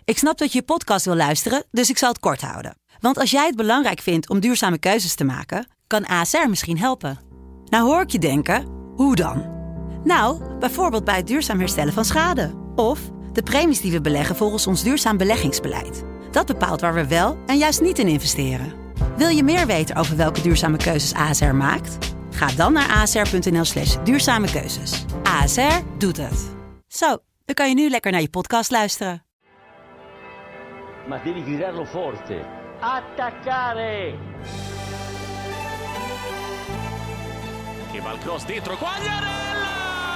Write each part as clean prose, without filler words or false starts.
Ik snap dat je podcast wil luisteren, dus ik zal het kort houden. Want als jij het belangrijk vindt om duurzame keuzes te maken, kan ASR misschien helpen. Nou hoor ik je denken, hoe dan? Nou, bijvoorbeeld bij het duurzaam herstellen van schade. Of de premies die we beleggen volgens ons duurzaam beleggingsbeleid. Dat bepaalt waar we wel en juist niet in investeren. Wil je meer weten over welke duurzame keuzes ASR maakt? Ga dan naar asr.nl/duurzame keuzes. ASR doet het. Zo, dan kan je nu lekker naar je podcast luisteren. Ma devi gridarlo forte. Attaccare! Che va il cross dentro, Quagliarella!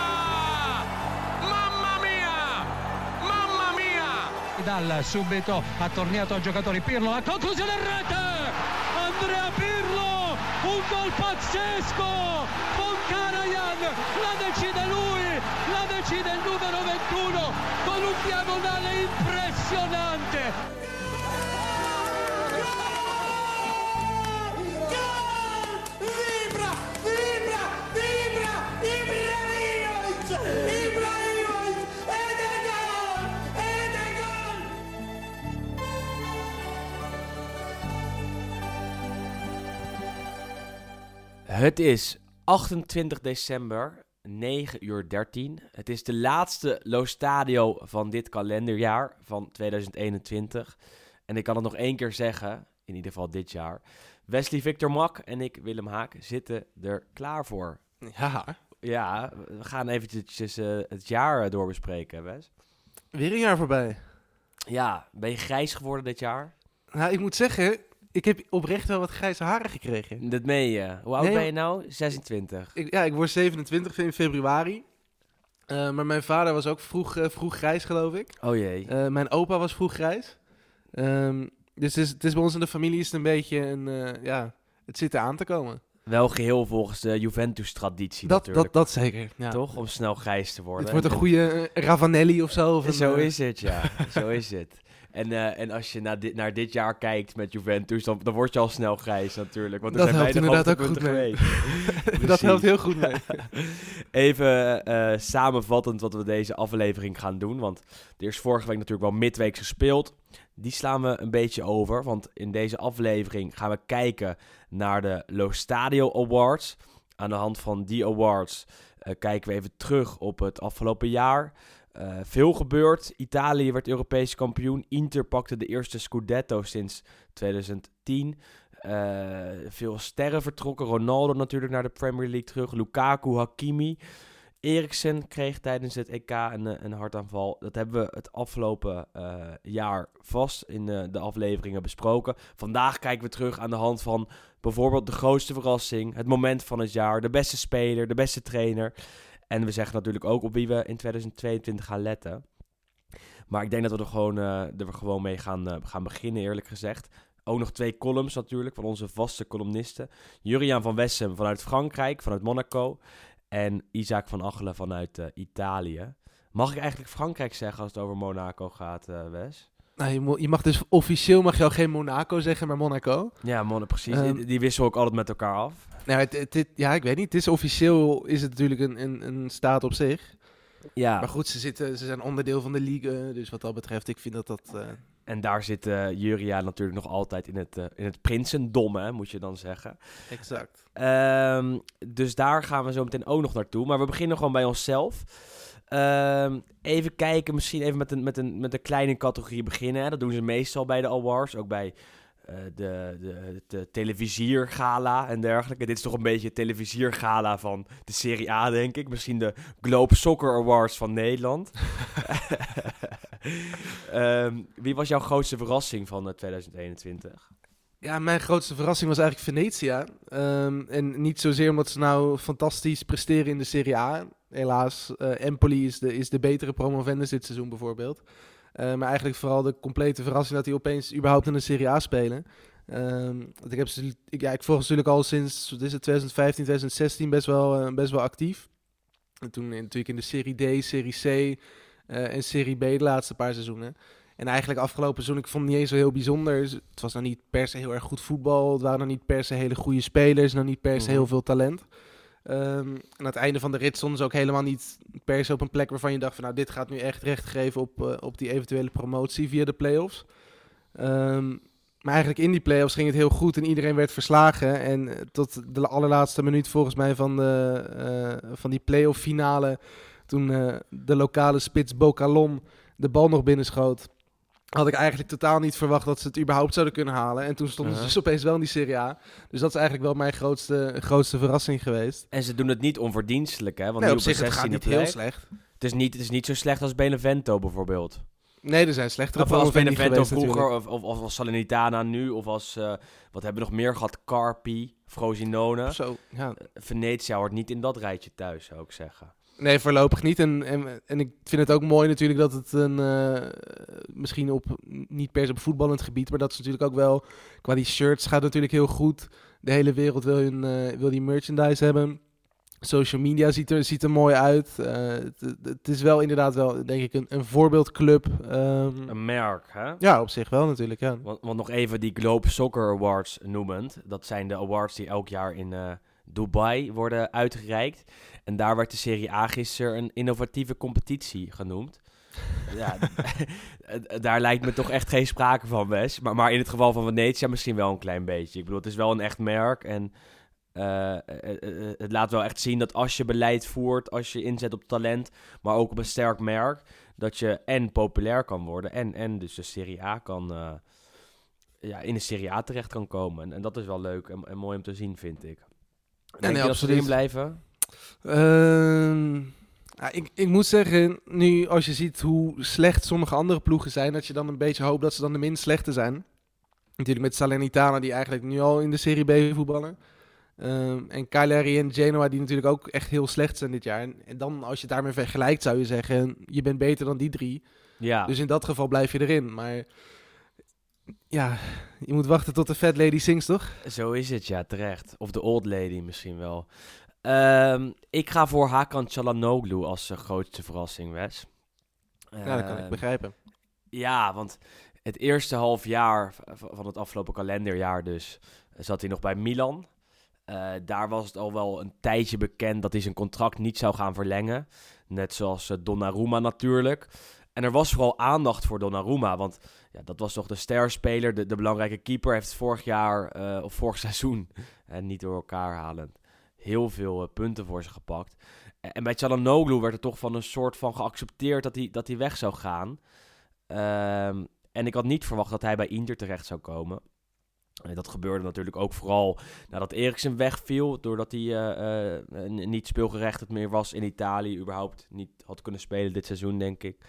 Mamma mia! Mamma mia! Dal subito ha tornato al giocatore Pirlo, la conclusione in rete! Andrea Pirlo! Un gol pazzesco! Con Karajan! La decide lui! La decide il numero 21 con un diagonale impressionante! Het is 28 december, 9:13. Het is de laatste Lo Stadio van dit kalenderjaar, van 2021. En ik kan het nog één keer zeggen, in ieder geval dit jaar. Wesley Victor Mak en ik, Willem Haak, zitten er klaar voor. Ja, we gaan eventjes het jaar doorbespreken, Wes. Weer een jaar voorbij. Ja, ben je grijs geworden dit jaar? Nou, ik moet zeggen, ik heb oprecht wel wat grijze haren gekregen. Dat meen je. Hoe oud ben je nou? 26. Ik word 27 in februari. Maar mijn vader was ook vroeg grijs, geloof ik. Oh jee. Mijn opa was vroeg grijs. Dus het is bij ons in de familie is het een beetje het zit aan te komen. Wel geheel volgens de Juventus-traditie natuurlijk. Dat zeker, ja. Toch? Om snel grijs te worden. Het wordt een goede Ravanelli of zo. Zo is het, ja. Zo is het. En als je naar dit jaar kijkt met Juventus, dan word je al snel grijs natuurlijk. Want er dat zijn helpt inderdaad ook goed mee. Dat helpt heel goed mee. Even samenvattend wat we deze aflevering gaan doen. Want er is vorige week natuurlijk wel midweeks gespeeld. Die slaan we een beetje over. Want in deze aflevering gaan we kijken naar de Lo Stadio Awards. Aan de hand van die awards kijken we even terug op het afgelopen jaar. Veel gebeurd. Italië werd Europees kampioen. Inter pakte de eerste Scudetto sinds 2010. Veel sterren vertrokken. Ronaldo natuurlijk naar de Premier League terug. Lukaku, Hakimi. Eriksen kreeg tijdens het EK een hartaanval. Dat hebben we het afgelopen jaar vast in de afleveringen besproken. Vandaag kijken we terug aan de hand van bijvoorbeeld de grootste verrassing. Het moment van het jaar. De beste speler. De beste trainer. En we zeggen natuurlijk ook op wie we in 2022 gaan letten. Maar ik denk dat we er gewoon mee gaan beginnen, eerlijk gezegd. Ook nog 2 columns natuurlijk van onze vaste columnisten. Juriaan van Wessem vanuit Frankrijk, vanuit Monaco. En Isaac van Achelen vanuit Italië. Mag ik eigenlijk Frankrijk zeggen als het over Monaco gaat, Wes? Nou, je mag dus officieel al geen Monaco zeggen, maar Monaco. Ja, precies. Die wisselen ook altijd met elkaar af. Nou, ik weet niet. Het is officieel is het natuurlijk een staat op zich. Ja. Maar goed, ze zijn onderdeel van de league. Dus wat dat betreft, ik vind dat... En daar zit Juria natuurlijk nog altijd in het prinsendom, hè, moet je dan zeggen. Exact. Dus daar gaan we zo meteen ook nog naartoe. Maar we beginnen gewoon bij onszelf. Even kijken, misschien even met een kleine categorie beginnen. Hè. Dat doen ze meestal bij de awards, ook bij de televisiergala en dergelijke. Dit is toch een beetje het televisiergala van de Serie A, denk ik. Misschien de Globe Soccer Awards van Nederland. Wie was jouw grootste verrassing van 2021? Ja, mijn grootste verrassing was eigenlijk Venezia. En niet zozeer omdat ze nou fantastisch presteren in de Serie A. Helaas, Empoli is de betere promovendus dit seizoen bijvoorbeeld. Maar eigenlijk vooral de complete verrassing dat die opeens überhaupt in de Serie A spelen. Ik volg natuurlijk al sinds 2015, 2016 best wel actief. En toen natuurlijk in de Serie D, Serie C en Serie B de laatste paar seizoenen. En eigenlijk afgelopen seizoen, ik vond het niet eens zo heel bijzonder. Het was nog niet per se heel erg goed voetbal. Het waren nog niet per se hele goede spelers. Nog niet per se heel veel talent. En aan het einde van de rit stonden ze ook helemaal niet per se op een plek waarvan je dacht van, nou, dit gaat nu echt recht geven op die eventuele promotie via de play-offs. Maar eigenlijk in die play-offs ging het heel goed en iedereen werd verslagen. En tot de allerlaatste minuut volgens mij van die play-off finale, toen de lokale spits Bocalon de bal nog binnenschoot, had ik eigenlijk totaal niet verwacht dat ze het überhaupt zouden kunnen halen. En toen stonden ze dus opeens wel in die Serie A. Dus dat is eigenlijk wel mijn grootste verrassing geweest. En ze doen het niet onverdienstelijk, hè? Want Nee, nu op zich, het gaat niet heel slecht. Het is niet zo slecht als Benevento bijvoorbeeld. Nee, er zijn slechtere Of als promovendi Benevento geweest vroeger, natuurlijk. of als Salernitana nu, of als, wat hebben we nog meer gehad? Carpi, Frosinone. Zo, ja. Venetia hoort niet in dat rijtje thuis, zou ik zeggen. Nee, voorlopig niet. En ik vind het ook mooi natuurlijk dat het misschien niet per se op voetballend gebied, maar dat is natuurlijk ook wel, qua die shirts gaat natuurlijk heel goed. De hele wereld wil die merchandise hebben. Social media ziet er mooi uit. Het is wel inderdaad wel, denk ik, een voorbeeldclub. Een merk, hè? Ja, op zich wel natuurlijk, ja. Want nog even die Globe Soccer Awards noemend. Dat zijn de awards die elk jaar in Dubai worden uitgereikt. En daar werd de Serie A gisteren een innovatieve competitie genoemd. Ja, daar lijkt me toch echt geen sprake van, Wes. Maar in het geval van Venetia misschien wel een klein beetje. Ik bedoel, het is wel een echt merk en het laat wel echt zien dat als je beleid voert, als je inzet op talent, maar ook op een sterk merk, dat je en populair kan worden en dus de Serie A kan, in de Serie A terecht kan komen. En dat is wel leuk en mooi om te zien, vind ik. Denk je dat ze erin blijven? Ik moet zeggen, nu als je ziet hoe slecht sommige andere ploegen zijn, dat je dan een beetje hoopt dat ze dan de minst slechte zijn. Natuurlijk met Salernitana, die eigenlijk nu al in de Serie B voetballen. En Cagliari en Genoa, die natuurlijk ook echt heel slecht zijn dit jaar. En dan, als je het daarmee vergelijkt, zou je zeggen, je bent beter dan die 3. Ja. Dus in dat geval blijf je erin. Maar ja, je moet wachten tot de Fat Lady sings, toch? Zo is het, ja, terecht. Of de Old Lady misschien wel. Ik ga voor Hakan Çalhanoğlu als grootste verrassing, Wes. Ja, dat kan ik begrijpen. Ja, want het eerste half jaar van het afgelopen kalenderjaar dus zat hij nog bij Milan. Daar was het al wel een tijdje bekend dat hij zijn contract niet zou gaan verlengen. Net zoals Donnarumma natuurlijk. En er was vooral aandacht voor Donnarumma, want ja, dat was toch de sterspeler, de belangrijke keeper. Heeft vorig jaar, of vorig seizoen, niet door elkaar halend, heel veel punten voor ze gepakt. En bij Çalhanoğlu werd er toch van een soort van geaccepteerd dat hij weg zou gaan. En ik had niet verwacht dat hij bij Inter terecht zou komen. Dat gebeurde natuurlijk ook vooral nadat Eriksen wegviel, doordat hij niet speelgerechtigd meer was in Italië, überhaupt niet had kunnen spelen dit seizoen, denk ik.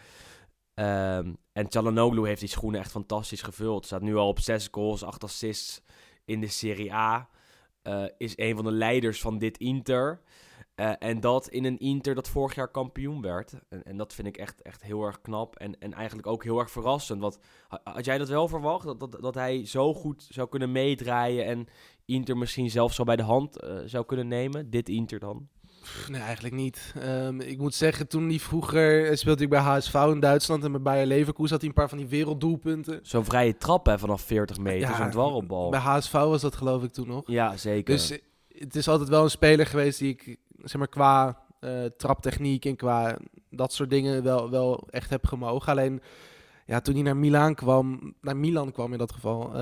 En Çalhanoğlu heeft die schoenen echt fantastisch gevuld. Staat nu al op 6 goals, 8 assists in de Serie A. Is een van de leiders van dit Inter. En dat in een Inter dat vorig jaar kampioen werd. En dat vind ik echt heel erg knap. En eigenlijk ook heel erg verrassend. Want had jij dat wel verwacht? Dat hij zo goed zou kunnen meedraaien en Inter misschien zelfs zo bij de hand zou kunnen nemen? Dit Inter dan? Nee, eigenlijk niet. Ik moet zeggen, toen hij vroeger speelde ik bij HSV in Duitsland en bij Bayer Leverkusen had hij een paar van die werelddoelpunten. Zo'n vrije trap hè, vanaf 40 meter, Ja, zo'n dwarrelbal. Bij HSV was dat geloof ik toen nog. Ja, zeker. Dus het is altijd wel een speler geweest die ik, zeg maar, qua traptechniek en qua dat soort dingen wel echt heb gemogen. Alleen, ja, toen hij naar Milan kwam in dat geval,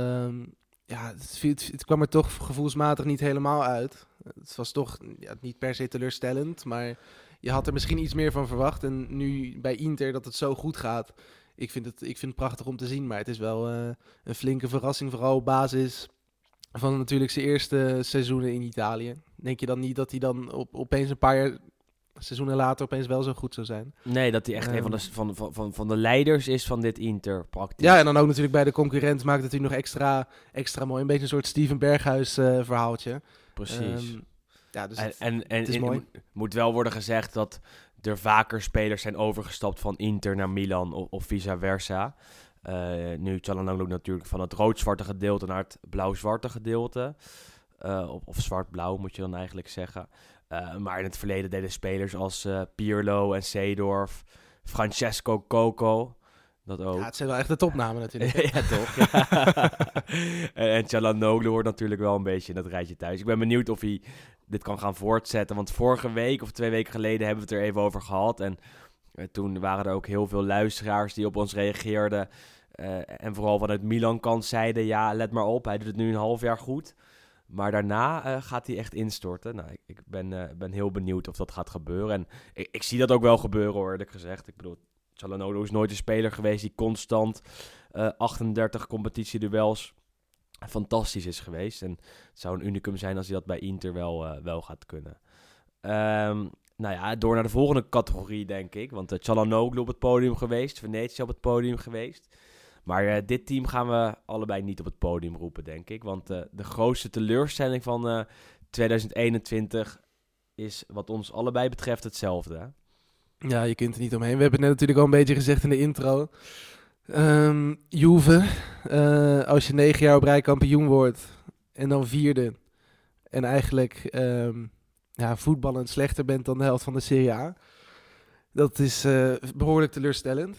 het kwam er toch gevoelsmatig niet helemaal uit. Het was toch niet per se teleurstellend, maar je had er misschien iets meer van verwacht. En nu bij Inter dat het zo goed gaat, ik vind het prachtig om te zien. Maar het is wel een flinke verrassing, vooral op basis van natuurlijk zijn eerste seizoenen in Italië. Denk je dan niet dat hij dan opeens een paar seizoenen later opeens wel zo goed zou zijn? Nee, dat hij echt een van de leiders is van dit Inter, praktisch. Ja, en dan ook natuurlijk bij de concurrent maakt het natuurlijk nog extra mooi. Een beetje een soort Steven Berghuis verhaaltje. Precies. Dus het is mooi. Moet wel worden gezegd dat er vaker spelers zijn overgestapt van Inter naar Milan of vice versa. Nu Çalhanoğlu natuurlijk van het rood-zwarte gedeelte naar het blauw-zwarte gedeelte. Of zwart-blauw moet je dan eigenlijk zeggen. Maar in het verleden deden spelers als Pirlo en Seedorf, Francesco Coco, dat ook. Ja, het zijn wel echt de topnamen natuurlijk. Ja, toch? Ja. En Çalhanoğlu hoort natuurlijk wel een beetje in dat rijtje thuis. Ik ben benieuwd of hij dit kan gaan voortzetten. Want vorige week of 2 weken geleden hebben we het er even over gehad. En toen waren er ook heel veel luisteraars die op ons reageerden. En vooral vanuit Milan-kant zeiden, ja, let maar op, hij doet het nu een half jaar goed. Maar daarna gaat hij echt instorten. Nou, ik ben heel benieuwd of dat gaat gebeuren. En ik zie dat ook wel gebeuren, hoor, eerlijk gezegd. Ik bedoel, Çalhanoğlu is nooit een speler geweest die constant 38 competitieduels fantastisch is geweest. En het zou een unicum zijn als hij dat bij Inter wel gaat kunnen. Nou ja, door naar de volgende categorie, denk ik. Want Çalhanoğlu op het podium geweest, Venetië op het podium geweest. Maar dit team gaan we allebei niet op het podium roepen, denk ik. Want de grootste teleurstelling van 2021 is wat ons allebei betreft hetzelfde. Hè? Ja, je kunt er niet omheen. We hebben het net natuurlijk al een beetje gezegd in de intro. Juve, als je 9 jaar op rij kampioen wordt en dan 4e en eigenlijk voetballend slechter bent dan de helft van de Serie A. Dat is behoorlijk teleurstellend.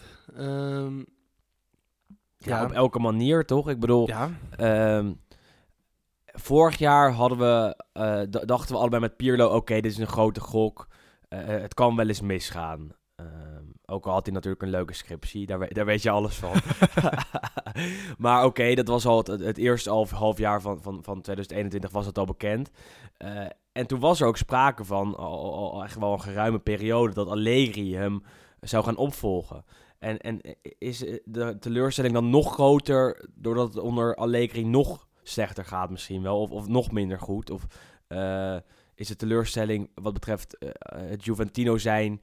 Ja, op elke manier, toch? Ik bedoel, ja. Vorig jaar dachten we allebei met Pirlo, oké, dit is een grote gok. Het kan wel eens misgaan. Ook al had hij natuurlijk een leuke scriptie, daar weet je alles van. Maar oké, dat was al het eerste half jaar van 2021 was het al bekend. En toen was er ook sprake van, al echt wel een geruime periode, dat Allegri hem zou gaan opvolgen. En is de teleurstelling dan nog groter doordat het onder Allegri nog slechter gaat misschien wel? Of nog minder goed? Of is de teleurstelling wat betreft het Juventino zijn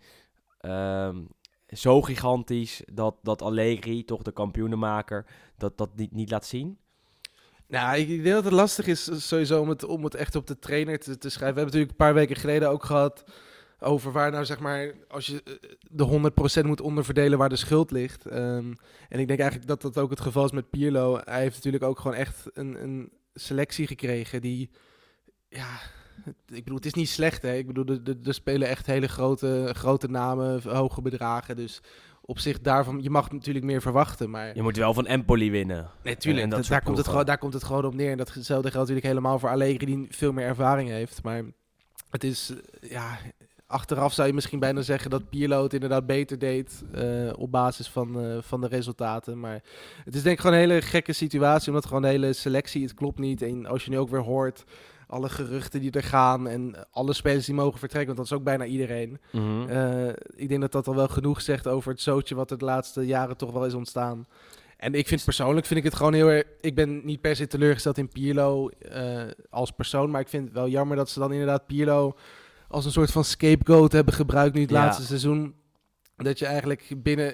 zo gigantisch dat Allegri, toch de kampioenenmaker, dat niet laat zien? Nou, ik denk dat het lastig is sowieso om het echt op de trainer te schrijven. We hebben natuurlijk een paar weken geleden ook gehad over waar nou zeg maar, als je de 100% moet onderverdelen waar de schuld ligt. En ik denk eigenlijk dat dat ook het geval is met Pirlo. Hij heeft natuurlijk ook gewoon echt een selectie gekregen die, ja, ik bedoel, het is niet slecht, hè. Ik bedoel, er spelen echt hele grote namen, hoge bedragen, dus op zich daarvan, je mag natuurlijk meer verwachten, maar je moet wel van Empoli winnen. Nee, tuurlijk, daar komt het gewoon op neer. En datzelfde geldt natuurlijk helemaal voor Allegri, die veel meer ervaring heeft. Maar het is, achteraf zou je misschien bijna zeggen dat Pirlo het inderdaad beter deed op basis van de resultaten. Maar het is denk ik gewoon een hele gekke situatie, omdat gewoon de hele selectie, het klopt niet. En als je nu ook weer hoort, alle geruchten die er gaan en alle spelers die mogen vertrekken, want dat is ook bijna iedereen. Mm-hmm. Ik denk dat dat al wel genoeg zegt over het zootje wat er de laatste jaren toch wel is ontstaan. En ik vind persoonlijk het gewoon heel erg. Ik ben niet per se teleurgesteld in Pirlo als persoon, maar ik vind het wel jammer dat ze dan inderdaad Pirlo als een soort van scapegoat hebben gebruikt nu het laatste seizoen. Dat je eigenlijk binnen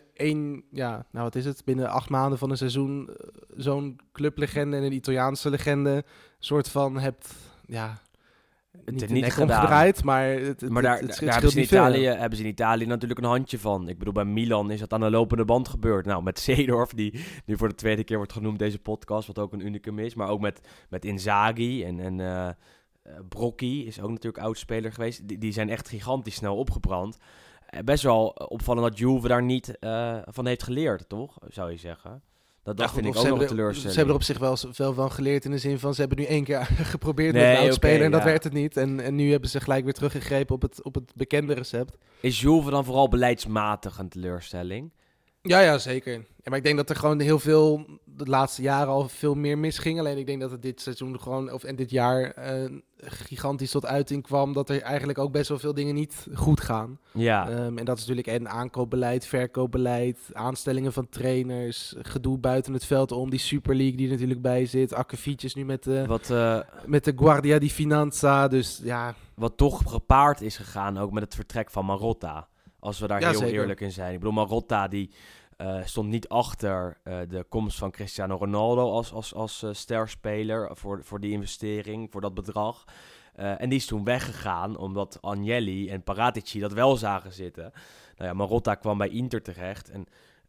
binnen 8 maanden van een seizoen zo'n clublegende en een Italiaanse legende soort van hebt, niet de nek omgedraaid, maar daar hebben ze in Italië natuurlijk een handje van. Ik bedoel, bij Milan is dat aan de lopende band gebeurd. Nou, met Seedorf, die nu voor de 2e keer wordt genoemd deze podcast, wat ook een unicum is. Maar ook met Inzaghi en Brocchi is ook natuurlijk oudspeler geweest. Die zijn echt gigantisch snel opgebrand. Best wel opvallend dat Juve daar niet van heeft geleerd, toch? Zou je zeggen. Dat vind ik ook nog een teleurstelling. Ze hebben er op zich wel van geleerd in de zin van, ze hebben nu 1 keer geprobeerd met een oudspeler en dat werd het niet. En nu hebben ze gelijk weer teruggegrepen op het bekende recept. Is Juve dan vooral beleidsmatig een teleurstelling? Ja, zeker. Ja, maar ik denk dat er gewoon heel veel, de laatste jaren al veel meer misging. Alleen ik denk dat het dit seizoen en dit jaar gigantisch tot uiting kwam, dat er eigenlijk ook best wel veel dingen niet goed gaan. Ja. En dat is natuurlijk aankoopbeleid, verkoopbeleid, aanstellingen van trainers, gedoe buiten het veld om, die Super League die er natuurlijk bij zit, akkefietjes nu met de Guardia di Finanza, dus ja. Wat toch gepaard is gegaan ook met het vertrek van Marotta. Als we daar heel zeker eerlijk in zijn. Ik bedoel, Marotta die stond niet achter de komst van Cristiano Ronaldo als sterspeler voor die investering, voor dat bedrag. En die is toen weggegaan omdat Agnelli en Paratici dat wel zagen zitten. Nou ja, Marotta kwam bij Inter terecht en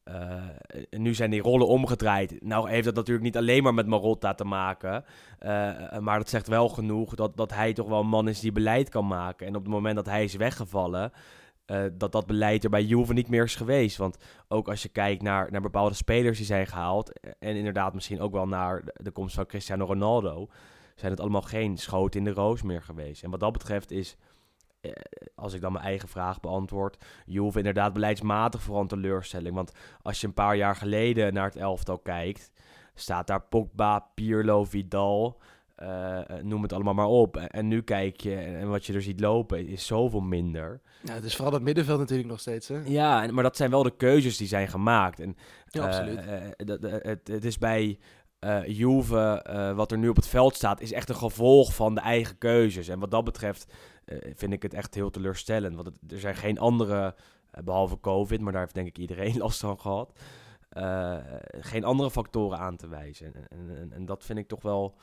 nu zijn die rollen omgedraaid. Nou heeft dat natuurlijk niet alleen maar met Marotta te maken. Maar dat zegt wel genoeg dat hij toch wel een man is die beleid kan maken. En op het moment dat hij is weggevallen, dat beleid er bij Juve niet meer is geweest. Want ook als je kijkt naar bepaalde spelers die zijn gehaald... en inderdaad misschien ook wel naar de komst van Cristiano Ronaldo... zijn het allemaal geen schoten in de roos meer geweest. En wat dat betreft is, als ik dan mijn eigen vraag beantwoord... Juve inderdaad beleidsmatig vooral een teleurstelling. Want als je een paar jaar geleden naar het elftal kijkt... staat daar Pogba, Pirlo, Vidal... noem het allemaal maar op. En nu kijk je en wat je er ziet lopen is zoveel minder. Ja, het is vooral dat middenveld natuurlijk nog steeds, hè? Ja, maar dat zijn wel de keuzes die zijn gemaakt. En, Ja, absoluut. Het is bij Juve, wat er nu op het veld staat, is echt een gevolg van de eigen keuzes. En wat dat betreft vind ik het echt heel teleurstellend. Want er zijn geen andere, behalve COVID, maar daar heeft denk ik iedereen last van gehad. Geen andere factoren aan te wijzen. En dat vind ik toch wel...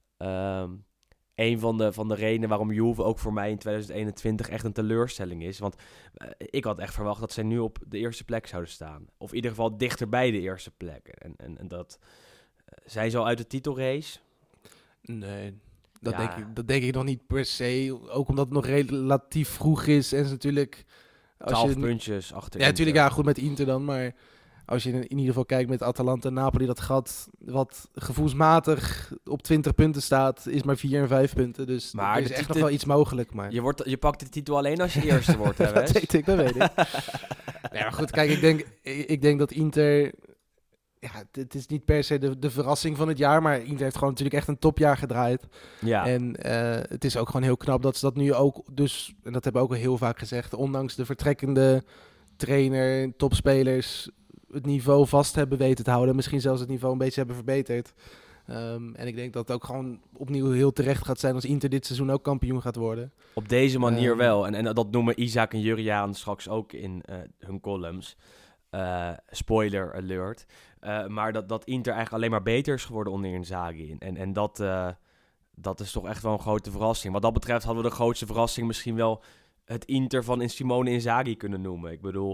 een van de redenen waarom Juve ook voor mij in 2021 echt een teleurstelling is. Want ik had echt verwacht dat zij nu op de eerste plek zouden staan. Of in ieder geval dichter bij de eerste plek. En dat... zijn ze al uit de titelrace? Nee, dat denk ik nog niet per se. Ook omdat het nog relatief vroeg is. En ze natuurlijk... 12 puntjes achter. Ja, natuurlijk, ja, goed met Inter dan, maar... Als je in ieder geval kijkt met Atalanta en Napoli, dat gat wat gevoelsmatig op 20 punten staat, is maar 4 en 5 punten. Dus maar er is echt nog wel iets mogelijk. Maar... Je pakt de titel alleen als je eerste wordt, hè, Wes? dat weet ik. Ja, maar goed, kijk, ik denk dat Inter... Ja, het is niet per se de verrassing van het jaar, maar Inter heeft gewoon natuurlijk echt een topjaar gedraaid. Ja. En het is ook gewoon heel knap dat ze dat nu ook, dus, en dat hebben we ook al heel vaak gezegd, ondanks de vertrekkende trainer, topspelers, het niveau vast hebben weten te houden. Misschien zelfs het niveau een beetje hebben verbeterd. En ik denk dat het ook gewoon opnieuw heel terecht gaat zijn als Inter dit seizoen ook kampioen gaat worden. Op deze manier wel. En dat noemen Isaac en Juriaan straks ook in hun columns. Spoiler alert. Maar dat Inter eigenlijk alleen maar beter is geworden onder Inzaghi. En dat is toch echt wel een grote verrassing. Wat dat betreft hadden we de grootste verrassing misschien wel het Inter van Simone Inzaghi kunnen noemen. Ik bedoel...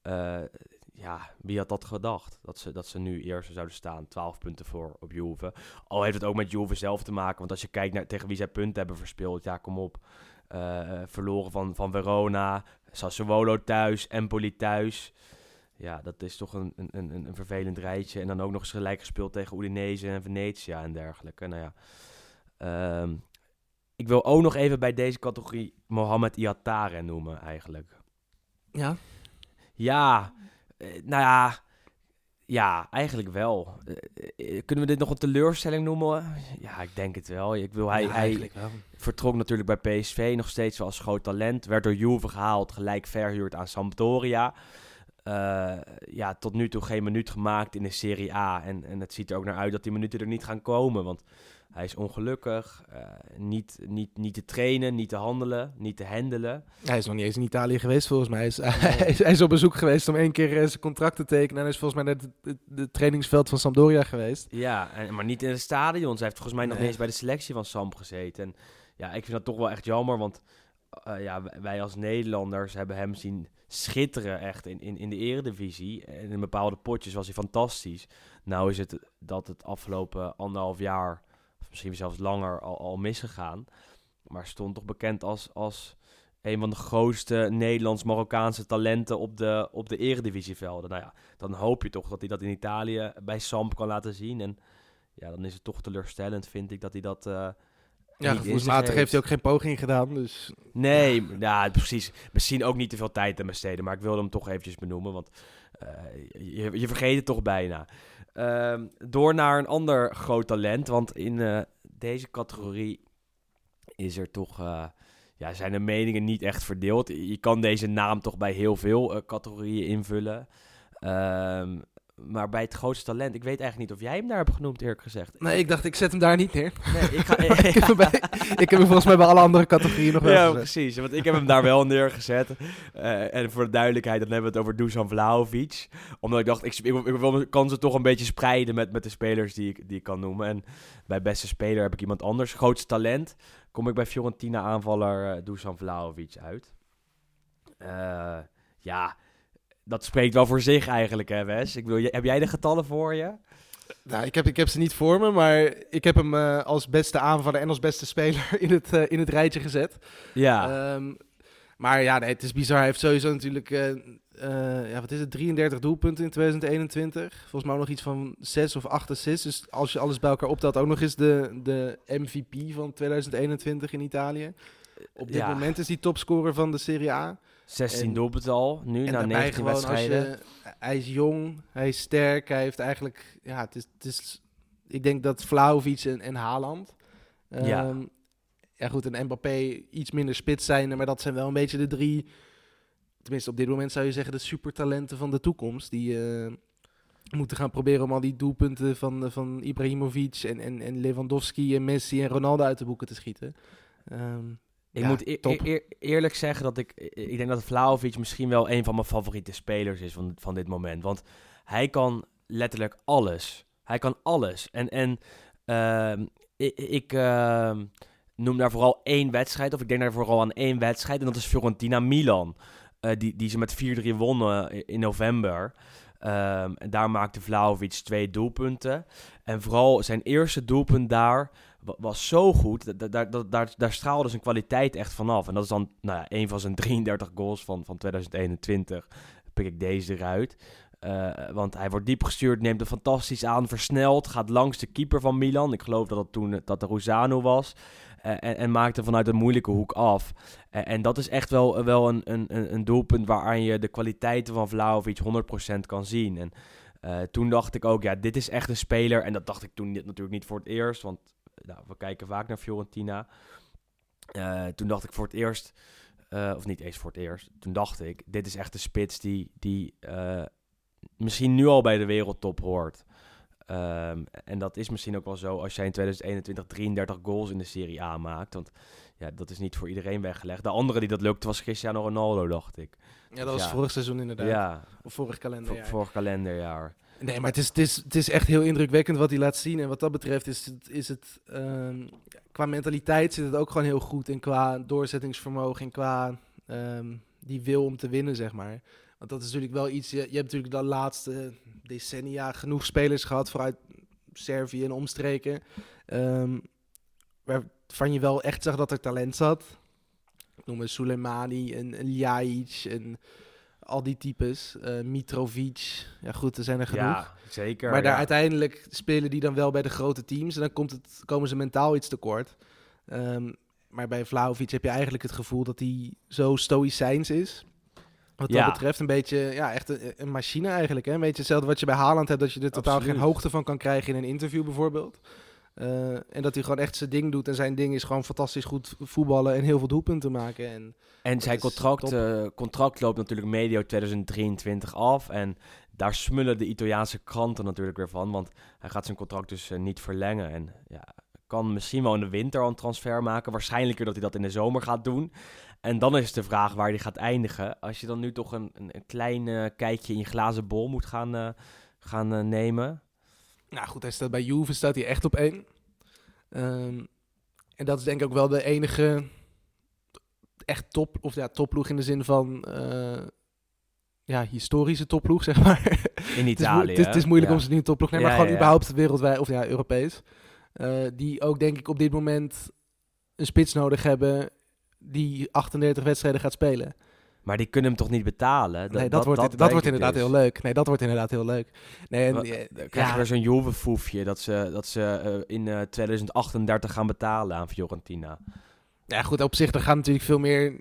wie had dat gedacht? Dat ze nu eerst zouden staan, 12 punten voor op Juve. Al heeft het ook met Juve zelf te maken. Want als je kijkt naar tegen wie zij punten hebben verspeeld, ja, kom op. Verloren van Verona, Sassuolo thuis, Empoli thuis. Ja, dat is toch een vervelend rijtje. En dan ook nog eens gelijk gespeeld tegen Udinese en Venezia en dergelijke. Nou ja. Ik wil ook nog even bij deze categorie Mohamed Iatare noemen eigenlijk. Ja? Ja, ja, eigenlijk wel. Kunnen we dit nog een teleurstelling noemen? Ja, ik denk het wel. Hij vertrok natuurlijk bij PSV, nog steeds wel als groot talent. Werd door Juve gehaald, gelijk verhuurd aan Sampdoria. Tot nu toe geen minuut gemaakt in de Serie A. En het ziet er ook naar uit dat die minuten er niet gaan komen. Want hij is ongelukkig. Niet te trainen, niet te handelen, niet te handelen. Hij is nog niet eens in Italië geweest volgens mij. Hij is op bezoek geweest om 1 keer zijn contract te tekenen. En hij is volgens mij naar het trainingsveld van Sampdoria geweest. Ja, maar niet in het stadion. Hij heeft volgens mij nog niet eens bij de selectie van Samp gezeten. En ja, ik vind dat toch wel echt jammer. Want wij als Nederlanders hebben hem zien schitteren echt in de eredivisie. En in bepaalde potjes was hij fantastisch. Nou is het dat het afgelopen 1,5 jaar... of misschien zelfs langer al misgegaan. Maar stond toch bekend als een van de grootste Nederlands-Marokkaanse talenten op de eredivisievelden. Nou ja, dan hoop je toch dat hij dat in Italië bij Samp kan laten zien. En ja, dan is het toch teleurstellend, vind ik, dat hij dat gevoelsmatig heeft hij ook geen poging gedaan. Dus... Nee, ja, precies. Misschien ook niet te veel tijd aan besteden. Maar ik wilde hem toch eventjes benoemen, want je vergeet het toch bijna. Door naar een ander groot talent, want in deze categorie is er toch, zijn de meningen niet echt verdeeld. Je kan deze naam toch bij heel veel categorieën invullen. Maar bij het grootste talent, ik weet eigenlijk niet of jij hem daar hebt genoemd, eerlijk gezegd. Nee, ik dacht, ik zet hem daar niet neer. Nee, ik heb hem volgens mij bij alle andere categorieën nog wel gezet. Precies, want ik heb hem daar wel neergezet. En voor de duidelijkheid, dan hebben we het over Dusan Vlahovic. Omdat ik dacht, ik wil mijn kansen toch een beetje spreiden met de spelers die ik kan noemen. En bij beste speler heb ik iemand anders. Grootste talent kom ik bij Fiorentina aanvaller Dusan Vlahovic uit. Dat spreekt wel voor zich eigenlijk, hè, Wes? Ik bedoel, heb jij de getallen voor je? Nou, ik heb ze niet voor me, maar ik heb hem als beste aanvaller en als beste speler in het rijtje gezet. Ja. Maar ja, nee, het is bizar. Hij heeft sowieso natuurlijk, wat is het, 33 doelpunten in 2021. Volgens mij ook nog iets van 6 of 8 assists. Dus als je alles bij elkaar optelt, ook nog eens de MVP van 2021 in Italië. Op dit moment is hij topscorer van de Serie A. 16 doelpunten al, nu na 19 wedstrijden. Hij is jong, hij is sterk. Hij heeft eigenlijk, het is ik denk dat Vlahovic en Haaland... Ja goed, en Mbappé iets minder spits zijn, maar dat zijn wel een beetje de 3, tenminste op dit moment zou je zeggen, de supertalenten van de toekomst. Die moeten gaan proberen om al die doelpunten van Ibrahimovic en Lewandowski en Messi en Ronaldo uit de boeken te schieten. Ik moet eerlijk zeggen dat ik denk dat Vlahovic misschien wel een van mijn favoriete spelers is van dit moment. Want hij kan letterlijk alles. Hij kan alles. En ik noem daar vooral één wedstrijd, of ik denk daar vooral aan één wedstrijd, en dat is Fiorentina-Milan. Die ze met 4-3 wonnen in november. En daar maakte Vlahovic 2 doelpunten. En vooral zijn eerste doelpunt daar was zo goed. Daar straalde zijn kwaliteit echt vanaf. En dat is dan een van zijn 33 goals van 2021. Pik ik deze eruit. Want hij wordt diep gestuurd, neemt het fantastisch aan, versnelt, gaat langs de keeper van Milan. Ik geloof dat dat de Rosano was. En maakte vanuit een moeilijke hoek af. En dat is echt wel een doelpunt waaraan je de kwaliteiten van Vlahovic 100% kan zien. En toen dacht ik ook, dit is echt een speler. En dat dacht ik toen natuurlijk niet voor het eerst, want we kijken vaak naar Fiorentina. Toen dacht ik voor het eerst, of niet eens voor het eerst, toen dacht ik, dit is echt een spits die misschien nu al bij de wereldtop hoort. En dat is misschien ook wel zo als jij in 2021 33 goals in de Serie A maakt. Want dat is niet voor iedereen weggelegd. De andere die dat lukte was Cristiano Ronaldo, dacht ik. Ja, dat was vorig seizoen inderdaad. Ja. Of vorig kalenderjaar. Vorig kalenderjaar. Nee, maar het is echt heel indrukwekkend wat hij laat zien. En wat dat betreft is het qua mentaliteit zit het ook gewoon heel goed. En qua doorzettingsvermogen en qua die wil om te winnen, zeg maar. Want dat is natuurlijk wel iets... Je hebt natuurlijk de laatste decennia genoeg spelers gehad, vooruit Servië en omstreken, waarvan je wel echt zag dat er talent zat. Ik noem Soleimani en Ljajic en al die types. Mitrovic. Ja goed, er zijn er genoeg. Ja, zeker. Maar daar uiteindelijk spelen die dan wel bij de grote teams en dan komen ze mentaal iets tekort. Maar bij Vlahovic heb je eigenlijk het gevoel dat hij zo stoïcijns is. Wat dat betreft een beetje, echt een machine eigenlijk. Hè? Een beetje hetzelfde wat je bij Haaland hebt, dat je er totaal geen hoogte van kan krijgen in een interview bijvoorbeeld. En dat hij gewoon echt zijn ding doet. En zijn ding is gewoon fantastisch goed voetballen en heel veel doelpunten maken. En zijn contract loopt natuurlijk medio 2023 af. En daar smullen de Italiaanse kranten natuurlijk weer van. Want hij gaat zijn contract dus niet verlengen. En kan misschien wel in de winter al een transfer maken. Waarschijnlijker dat hij dat in de zomer gaat doen. En dan is de vraag waar hij gaat eindigen. Als je dan nu toch een klein kijkje in je glazen bol moet gaan nemen. Nou goed, hij staat bij Juve, staat hij echt op 1. En dat is denk ik ook wel de enige echt topploeg in de zin van historische topploeg, zeg maar. In Italië. Het is moeilijk om ze nu een topploeg te nemen, maar gewoon überhaupt wereldwijd of Europees. Die ook denk ik op dit moment een spits nodig hebben die 38 wedstrijden gaat spelen. Maar die kunnen hem toch niet betalen? Dat wordt inderdaad heel leuk. Nee, dat wordt inderdaad heel leuk. Nee, dan krijg je weer zo'n Juve-foefje dat ze in 2038 gaan betalen aan Fiorentina. Ja goed, op zich, er gaat natuurlijk veel meer...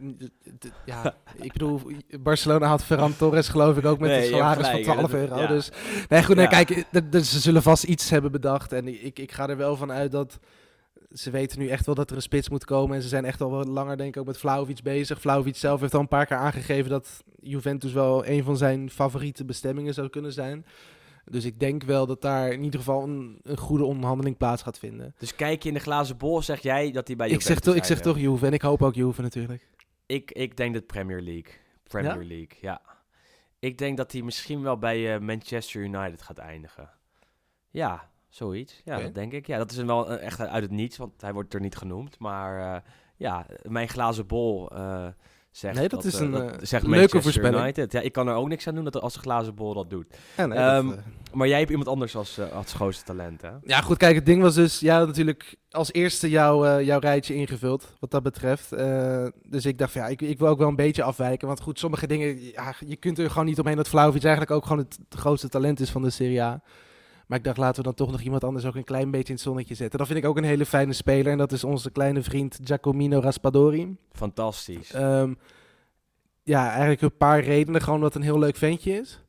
ik bedoel, Barcelona had Ferran Torres geloof ik ook met een salaris van 12 euro. Ja. Dus, kijk, ze zullen vast iets hebben bedacht. En ik ga er wel van uit dat... Ze weten nu echt wel dat er een spits moet komen. En ze zijn echt al wat langer denk ik ook met Vlahovic bezig. Vlahovic zelf heeft al een paar keer aangegeven dat Juventus wel een van zijn favoriete bestemmingen zou kunnen zijn. Dus ik denk wel dat daar in ieder geval een goede onderhandeling plaats gaat vinden. Dus kijk je in de glazen bol, zeg jij dat hij bij Juventus Ik zeg toch Juve en ik hoop ook Juve natuurlijk. Ik denk dat Premier League, ja. Ik denk dat hij misschien wel bij Manchester United gaat eindigen. Ja, zoiets. Ja, dat denk ik. Ja, dat is wel echt uit het niets, want hij wordt er niet genoemd. Maar mijn glazen bol zegt. Nee, dat is een zegt leuke Manchester voorspelling. United. Ja, ik kan er ook niks aan doen dat als de glazen bol dat doet. Ja, nee, Maar jij hebt iemand anders als grootste talent, hè? Ja, goed, kijk, het ding was dus... Ja, natuurlijk als eerste jouw rijtje ingevuld, wat dat betreft. Dus ik dacht van, ja, ik wil ook wel een beetje afwijken. Want goed, sommige dingen... Ja, je kunt er gewoon niet omheen dat Vlahovic eigenlijk ook gewoon het grootste talent is van de Serie A. Maar ik dacht, laten we dan toch nog iemand anders ook een klein beetje in het zonnetje zetten. Dat vind ik ook een hele fijne speler. En dat is onze kleine vriend Giacomino Raspadori. Fantastisch. Ja, eigenlijk een paar redenen. Gewoon dat het een heel leuk ventje is.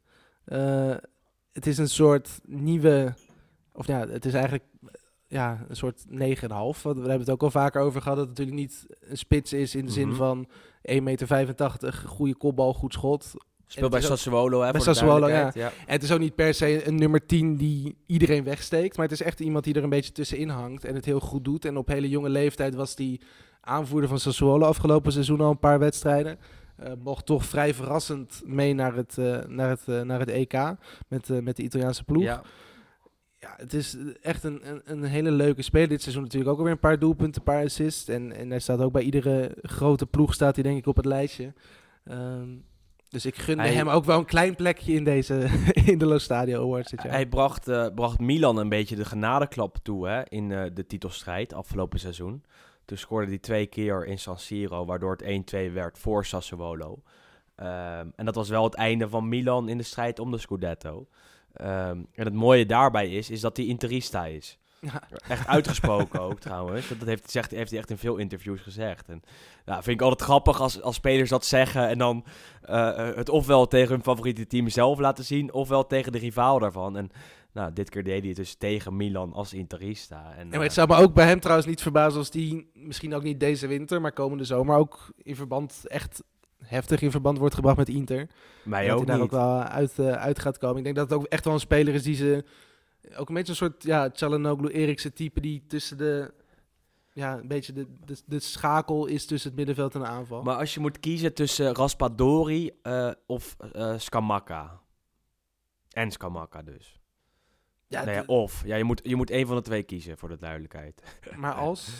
Het is een soort nieuwe... Of ja, het is eigenlijk een soort 9,5. We hebben het ook al vaker over gehad. Dat het natuurlijk niet een spits is in de zin van 1,85 meter. Goede kopbal, goed schot. Speelt bij Sassuolo, hè? Bij Sassuolo, ja. En het is ook niet per se een nummer 10 die iedereen wegsteekt. Maar het is echt iemand die er een beetje tussenin hangt. En het heel goed doet. En op hele jonge leeftijd was die aanvoerder van Sassuolo afgelopen seizoen al een paar wedstrijden. Mocht toch vrij verrassend mee naar het EK met de Italiaanse ploeg. Ja, het is echt een hele leuke speler. Dit seizoen natuurlijk ook alweer een paar doelpunten, een paar assists. En hij staat ook bij iedere grote ploeg, staat hij denk ik op het lijstje. Dus ik gunde hem ook wel een klein plekje in de Lo Stadio Awards dit jaar. Hij bracht Milan een beetje de genadeklap toe, hè, in de titelstrijd afgelopen seizoen. Toen scoorde hij 2 keer in San Siro, waardoor het 1-2 werd voor Sassuolo. En dat was wel het einde van Milan in de strijd om de Scudetto. En het mooie daarbij is dat hij interista is. Ja. Echt uitgesproken ook trouwens. Dat heeft hij echt in veel interviews gezegd. En vind ik altijd grappig als spelers dat zeggen en dan het ofwel tegen hun favoriete team zelf laten zien, ofwel tegen de rivaal daarvan. En dit keer deed hij het dus tegen Milan als interista. Maar het zou me ook bij hem trouwens niet verbazen als die misschien ook niet deze winter, maar komende zomer ook in verband echt heftig in verband wordt gebracht met Inter. Mij ook dat hij daar niet. ook wel uit gaat komen. Ik denk dat het ook echt wel een speler is die ze... Ook een beetje een soort Çalhanoğlu-Eriksen type die tussen een beetje de schakel is tussen het middenveld en de aanval. Maar als je moet kiezen tussen Raspadori of Scamacca. En Scamacca dus. Ja, je moet één van de twee kiezen voor de duidelijkheid. Maar als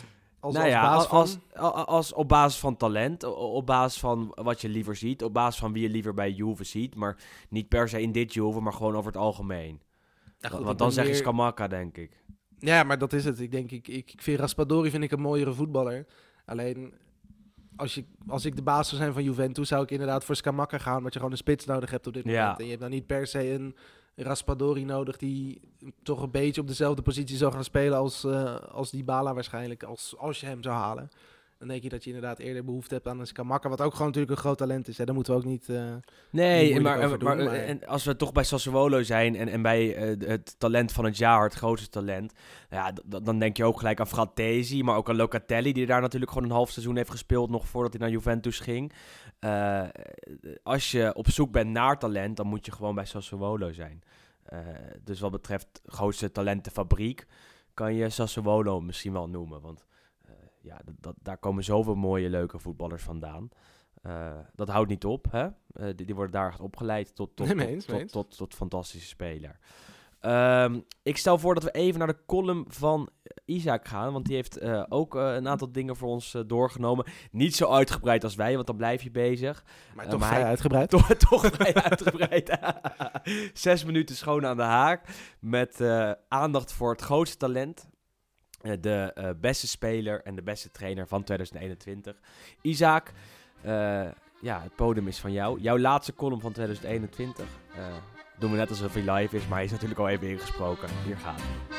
op basis van talent, op basis van wat je liever ziet, op basis van wie je liever bij Juve ziet, maar niet per se in dit Juve, maar gewoon over het algemeen. Ja, goed, want dan zeg je Scamacca, denk ik. Ja, maar dat is het. Ik vind Raspadori een mooiere voetballer. Alleen, als ik de baas zou zijn van Juventus, zou ik inderdaad voor Scamacca gaan, omdat je gewoon een spits nodig hebt op dit moment. En je hebt nou niet per se een Raspadori nodig die toch een beetje op dezelfde positie zou gaan spelen als Dybala waarschijnlijk, als je hem zou halen. Dan denk je dat je inderdaad eerder behoefte hebt aan een Scamacca, wat ook gewoon natuurlijk een groot talent is. Hè? Daar moeten we ook niet maar en als we toch bij Sassuolo zijn en bij het talent van het jaar, het grootste talent, dan denk je ook gelijk aan Frattesi, maar ook aan Locatelli, die daar natuurlijk gewoon een half seizoen heeft gespeeld, nog voordat hij naar Juventus ging. Als je op zoek bent naar talent, dan moet je gewoon bij Sassuolo zijn. Dus wat betreft grootste talentenfabriek, kan je Sassuolo misschien wel noemen, want daar komen zoveel mooie, leuke voetballers vandaan. Dat houdt niet op, hè? Die worden daar echt opgeleid tot fantastische speler. Ik stel voor dat we even naar de column van Isaac gaan, want die heeft ook een aantal dingen voor ons doorgenomen. Niet zo uitgebreid als wij, want dan blijf je bezig. Maar toch vrij uitgebreid. Toch vrij uitgebreid. 6 minuten schoon aan de haak, met aandacht voor het grootste talent. De beste speler en de beste trainer van 2021. Isaac, het podium is van jou. Jouw laatste column van 2021. Doen we net alsof hij live is, maar hij is natuurlijk al even ingesproken. Hier gaat hij.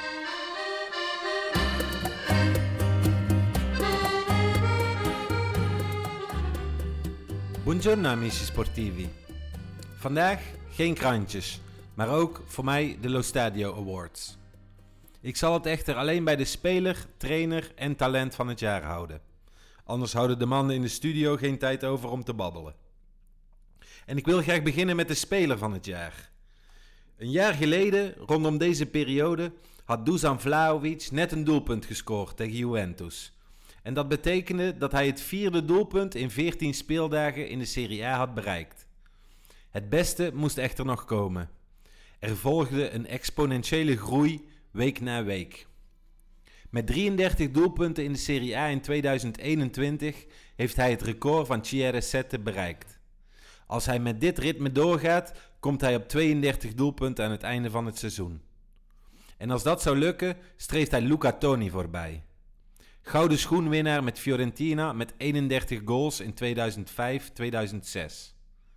Buongiorno amici sportivi. Vandaag geen krantjes, maar ook voor mij de Lo Stadio Awards. Ik zal het echter alleen bij de speler, trainer en talent van het jaar houden. Anders houden de mannen in de studio geen tijd over om te babbelen. En ik wil graag beginnen met de speler van het jaar. Een jaar geleden, rondom deze periode, had Dusan Vlahovic net een doelpunt gescoord tegen Juventus. En dat betekende dat hij het 4e doelpunt in 14 speeldagen in de Serie A had bereikt. Het beste moest echter nog komen. Er volgde een exponentiële groei week na week. Met 33 doelpunten in de Serie A in 2021 heeft hij het record van CR7 bereikt. Als hij met dit ritme doorgaat, komt hij op 32 doelpunten aan het einde van het seizoen. En als dat zou lukken, streeft hij Luca Toni voorbij. Gouden schoenwinnaar met Fiorentina met 31 goals in 2005-2006.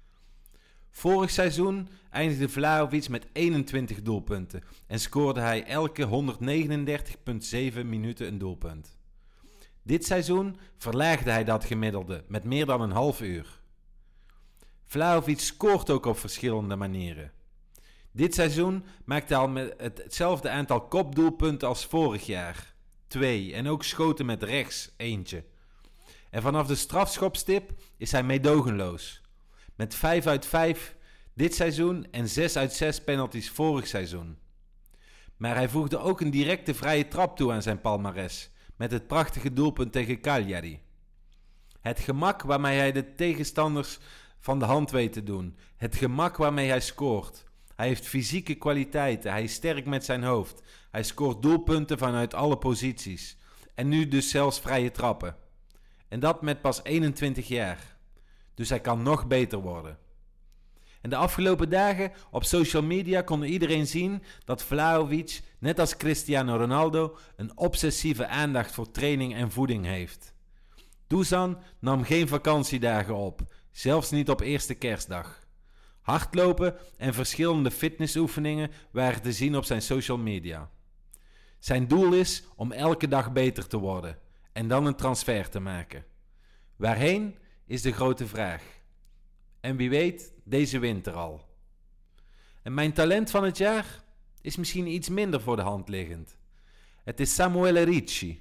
Vorig seizoen eindigde Vlahovic met 21 doelpunten en scoorde hij elke 139,7 minuten een doelpunt. Dit seizoen verlaagde hij dat gemiddelde met meer dan een half uur. Vlahovic scoort ook op verschillende manieren. Dit seizoen maakte hij al met hetzelfde aantal kopdoelpunten als vorig jaar. 2 en ook schoten met rechts, 1. En vanaf de strafschopstip is hij meedogenloos. Met 5 uit 5 dit seizoen en 6 uit 6 penalties vorig seizoen. Maar hij voegde ook een directe vrije trap toe aan zijn palmares, met het prachtige doelpunt tegen Cagliari. Het gemak waarmee hij de tegenstanders van de hand weet te doen. Het gemak waarmee hij scoort. Hij heeft fysieke kwaliteiten, hij is sterk met zijn hoofd. Hij scoort doelpunten vanuit alle posities. En nu dus zelfs vrije trappen. En dat met pas 21 jaar. Dus hij kan nog beter worden. En de afgelopen dagen op social media kon iedereen zien dat Vlahovic, net als Cristiano Ronaldo, een obsessieve aandacht voor training en voeding heeft. Dusan nam geen vakantiedagen op, zelfs niet op eerste kerstdag. Hardlopen en verschillende fitnessoefeningen waren te zien op zijn social media. Zijn doel is om elke dag beter te worden en dan een transfer te maken. Waarheen is de grote vraag. En wie weet, deze winter al. En mijn talent van het jaar is misschien iets minder voor de hand liggend. Het is Samuele Ricci.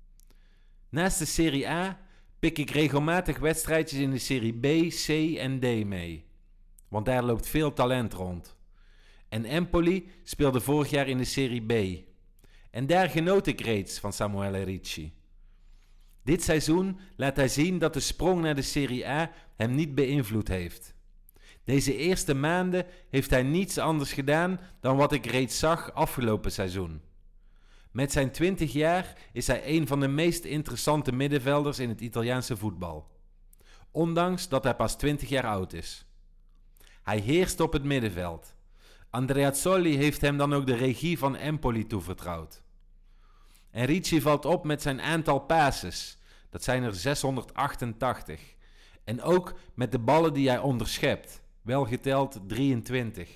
Naast de Serie A pik ik regelmatig wedstrijdjes in de Serie B, C en D mee. Want daar loopt veel talent rond. En Empoli speelde vorig jaar in de Serie B. En daar genoot ik reeds van Samuele Ricci. Dit seizoen laat hij zien dat de sprong naar de Serie A hem niet beïnvloed heeft. Deze eerste maanden heeft hij niets anders gedaan dan wat ik reeds zag afgelopen seizoen. Met zijn 20 jaar is hij een van de meest interessante middenvelders in het Italiaanse voetbal. Ondanks dat hij pas 20 jaar oud is. Hij heerst op het middenveld. Andreazzoli heeft hem dan ook de regie van Empoli toevertrouwd. En Ricci valt op met zijn aantal passes. Dat zijn er 688. En ook met de ballen die hij onderschept. Wel geteld 23.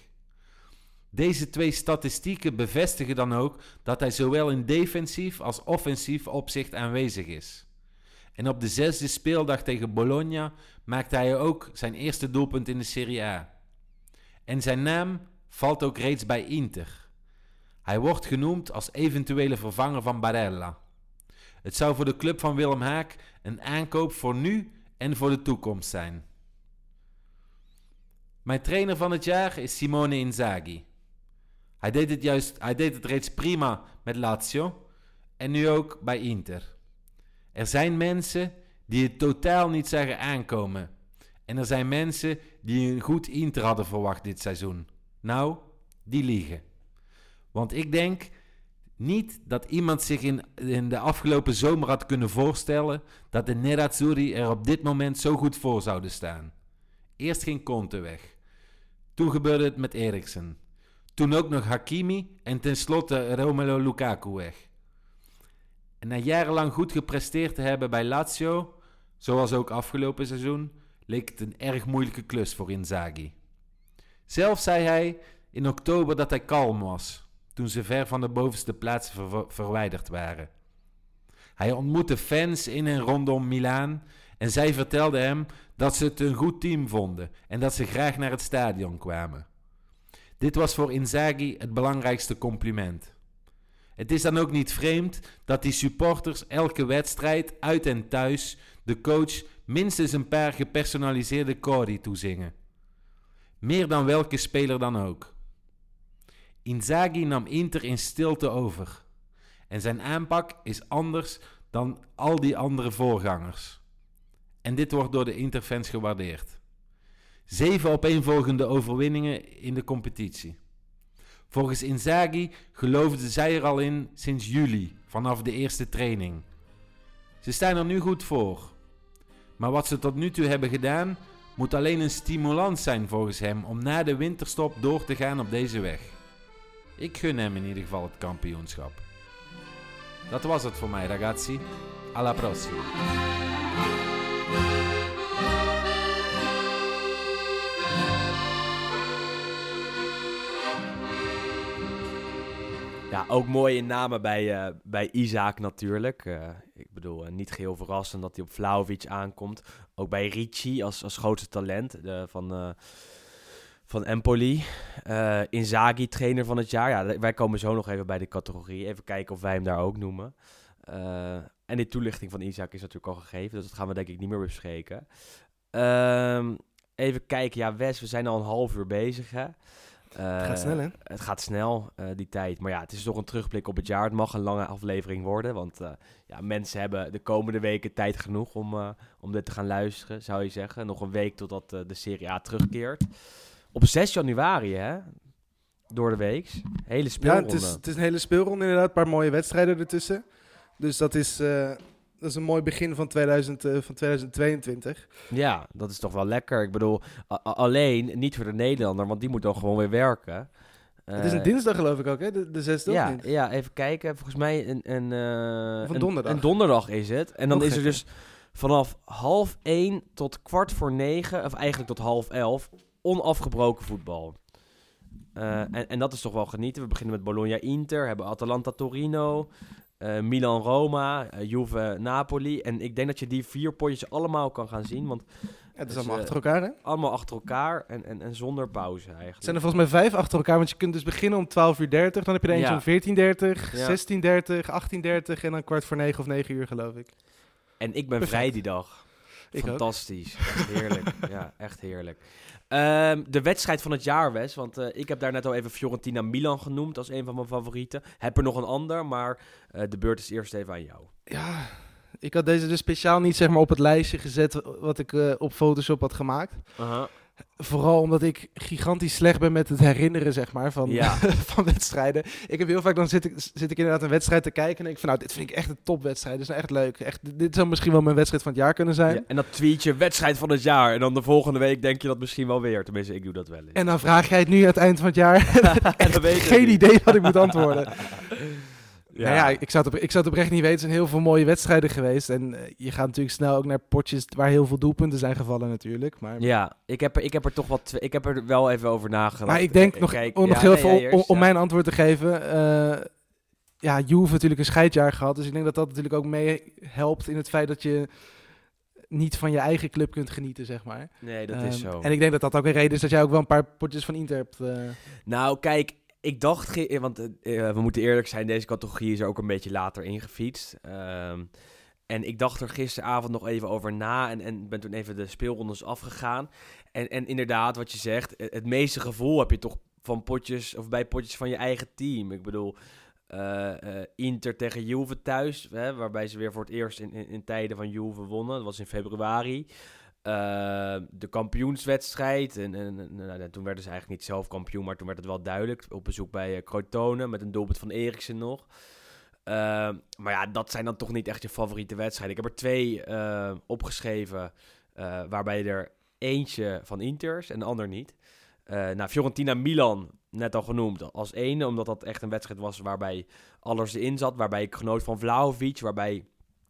Deze 2 statistieken bevestigen dan ook dat hij zowel in defensief als offensief opzicht aanwezig is. En op de 6e speeldag tegen Bologna maakte hij ook zijn eerste doelpunt in de Serie A. En zijn naam valt ook reeds bij Inter. Hij wordt genoemd als eventuele vervanger van Barella. Het zou voor de club van Willem Haak een aankoop voor nu en voor de toekomst zijn. Mijn trainer van het jaar is Simone Inzaghi. Hij deed het reeds prima met Lazio en nu ook bij Inter. Er zijn mensen die het totaal niet zagen aankomen. En er zijn mensen die een goed Inter hadden verwacht dit seizoen. Nou, die liegen. Want ik denk niet dat iemand zich in de afgelopen zomer had kunnen voorstellen dat de Nerazzurri er op dit moment zo goed voor zouden staan. Eerst ging Conte weg. Toen gebeurde het met Eriksen. Toen ook nog Hakimi en tenslotte Romelu Lukaku weg. En na jarenlang goed gepresteerd te hebben bij Lazio, zoals ook afgelopen seizoen, leek het een erg moeilijke klus voor Inzaghi. Zelf zei hij in oktober dat hij kalm was, toen ze ver van de bovenste plaatsen verwijderd waren. Hij ontmoette fans in en rondom Milaan en zij vertelden hem dat ze het een goed team vonden en dat ze graag naar het stadion kwamen. Dit was voor Inzaghi het belangrijkste compliment. Het is dan ook niet vreemd dat die supporters elke wedstrijd, uit en thuis, de coach minstens een paar gepersonaliseerde cori toezingen. Meer dan welke speler dan ook. Inzaghi nam Inter in stilte over. En zijn aanpak is anders dan al die andere voorgangers. En dit wordt door de Interfans gewaardeerd. 7 opeenvolgende overwinningen in de competitie. Volgens Inzaghi geloofden zij er al in sinds juli, vanaf de eerste training. Ze staan er nu goed voor. Maar wat ze tot nu toe hebben gedaan, moet alleen een stimulans zijn volgens hem om na de winterstop door te gaan op deze weg. Ik gun hem in ieder geval het kampioenschap. Dat was het voor mij, ragazzi. Alla prossima. Ja, ook mooie namen bij Isaac natuurlijk. Ik bedoel, niet geheel verrassend dat hij op Vlahovic aankomt. Ook bij Ricci als grootste talent van Empoli. Inzaghi, trainer van het jaar. Ja, wij komen zo nog even bij de categorie. Even kijken of wij hem daar ook noemen. En de toelichting van Isaac is natuurlijk al gegeven. Dus dat gaan we denk ik niet meer bespreken. Even kijken. Ja, Wes, we zijn al een half uur bezig, hè? Het gaat snel, hè? Het gaat snel, die tijd. Maar ja, het is toch een terugblik op het jaar. Het mag een lange aflevering worden. Want mensen hebben de komende weken tijd genoeg om dit te gaan luisteren, zou je zeggen. Nog een week totdat de Serie A terugkeert. Op 6 januari, hè? Door de week. Hele speelronde. Ja, het is een hele speelronde inderdaad. Een paar mooie wedstrijden ertussen. Dus dat is een mooi begin van 2022. Ja, dat is toch wel lekker. Ik bedoel, alleen niet voor de Nederlander, want die moet dan gewoon weer werken. Het is een dinsdag geloof ik ook, hè? De 6e ja, of niet? ja, even kijken. Volgens mij Of donderdag. Een donderdag is het. En dan Nog is er gekker. dus vanaf 10:30 tot 9:15, of eigenlijk tot 10:30, onafgebroken voetbal. En dat is toch wel genieten. We beginnen met Bologna-Inter, hebben Atalanta-Torino, Milan-Roma, Juve-Napoli. En ik denk dat je die 4 potjes allemaal kan gaan zien, want Ja, het is dus, allemaal achter elkaar, hè? allemaal achter elkaar en zonder pauze eigenlijk. Het zijn er volgens mij 5 achter elkaar, want je kunt dus beginnen om 12:30. Dan heb je er eentje Ja. om 14:30, Ja. 16:30, 18:30 en dan 8:45 of 9 uur, geloof ik. En ik ben Perfect. vrij die dag. Ik ook. Fantastisch. Echt heerlijk. Ja, echt heerlijk. De wedstrijd van het jaar, Wes. Want ik heb daar net al even Fiorentina-Milan genoemd als een van mijn favorieten. Heb er nog een ander, maar de beurt is eerst even aan jou. Ja, ik had deze dus speciaal niet zeg maar op het lijstje gezet wat ik op Photoshop had gemaakt. Vooral omdat ik gigantisch slecht ben met het herinneren, zeg maar, van, Ja. van wedstrijden. Ik heb heel vaak, dan zit ik inderdaad een wedstrijd te kijken en denk ik van, nou, dit vind ik echt een topwedstrijd. Dit is nou echt leuk. Echt, dit zou misschien wel mijn wedstrijd van het jaar kunnen zijn. Ja, en dan tweet je wedstrijd van het jaar. En dan de volgende week denk je dat misschien wel weer. Tenminste, ik doe dat wel eens. En dan vraag jij het nu aan het eind van het jaar. En dan weet ik het Geen niet. idee wat ik moet antwoorden. Ja. Nou ja, ik zou het oprecht niet weten. Er zijn heel veel mooie wedstrijden geweest. En je gaat natuurlijk snel ook naar potjes waar heel veel doelpunten zijn gevallen natuurlijk. Maar, Ja, ik heb er toch wat. Ik heb er wel even over nagedacht. maar ik denk nog, Kijk, nog ja, heel nee, veel jij eerst, om ja. mijn antwoord te geven. Ja, Juve natuurlijk een scheidjaar gehad. Dus ik denk dat dat natuurlijk ook mee helpt in het feit dat je niet van je eigen club kunt genieten, zeg maar. Nee, dat is zo. En ik denk dat dat ook een reden is dat jij ook wel een paar potjes van Inter hebt. Nou, kijk, ik dacht, want we moeten eerlijk zijn, deze categorie is er ook een beetje later ingefietst. En ik dacht er gisteravond nog even over na en ben toen even de speelrondes afgegaan. En inderdaad, wat je zegt, het meeste gevoel heb je toch van potjes, of bij potjes van je eigen team. Ik bedoel, Inter tegen Juve thuis, hè, waarbij ze weer voor het eerst in tijden van Juve wonnen. Dat was in februari. De kampioenswedstrijd. En toen werden ze eigenlijk niet zelf kampioen, maar toen werd het wel duidelijk. Op bezoek bij Crotone met een doelpunt van Eriksen nog. Maar ja, dat zijn dan toch niet echt je favoriete wedstrijden. Ik heb er 2 opgeschreven, waarbij er eentje van Inter is en de ander niet. Fiorentina-Milan, net al genoemd, als ene, omdat dat echt een wedstrijd was waarbij alles erin zat. Waarbij ik genoot van Vlahovic, waarbij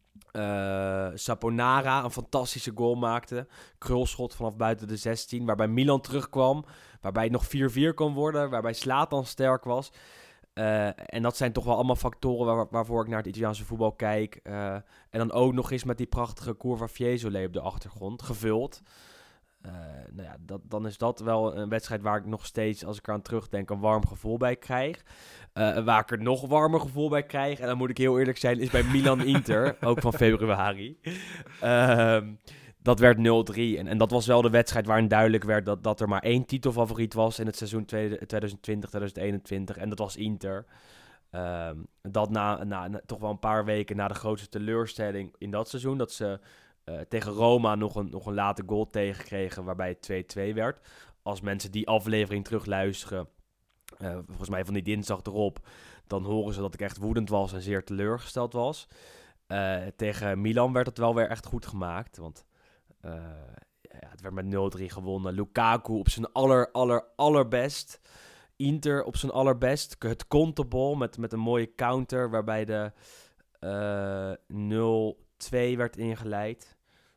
Saponara een fantastische goal maakte. Krulschot vanaf buiten de 16, waarbij Milan terugkwam. Waarbij het nog 4-4 kon worden, waarbij Zlatan sterk was. En dat zijn toch wel allemaal factoren waarvoor ik naar het Italiaanse voetbal kijk. En dan ook nog eens met die prachtige Curva Fiesole op de achtergrond, gevuld. Dan is dat wel een wedstrijd waar ik nog steeds, als ik eraan terugdenk, een warm gevoel bij krijg. Waar ik er nog warmer gevoel bij krijg, en dan moet ik heel eerlijk zijn, is bij Milan-Inter, ook van februari. Dat werd 0-3. En dat was wel de wedstrijd waarin duidelijk werd dat er maar 1 titelfavoriet was in het seizoen 2020-2021. En dat was Inter. Dat na toch wel een paar weken na de grootste teleurstelling in dat seizoen, dat ze tegen Roma nog een late goal tegenkregen, waarbij het 2-2 werd. Als mensen die aflevering terugluisteren, volgens mij van die dinsdag erop, dan horen ze dat ik echt woedend was en zeer teleurgesteld was. Tegen Milan werd het wel weer echt goed gemaakt, want het werd met 0-3 gewonnen. Lukaku op zijn allerbest. Inter op zijn allerbest. Het kontebal met een mooie counter, waarbij de 0-2 werd ingeleid.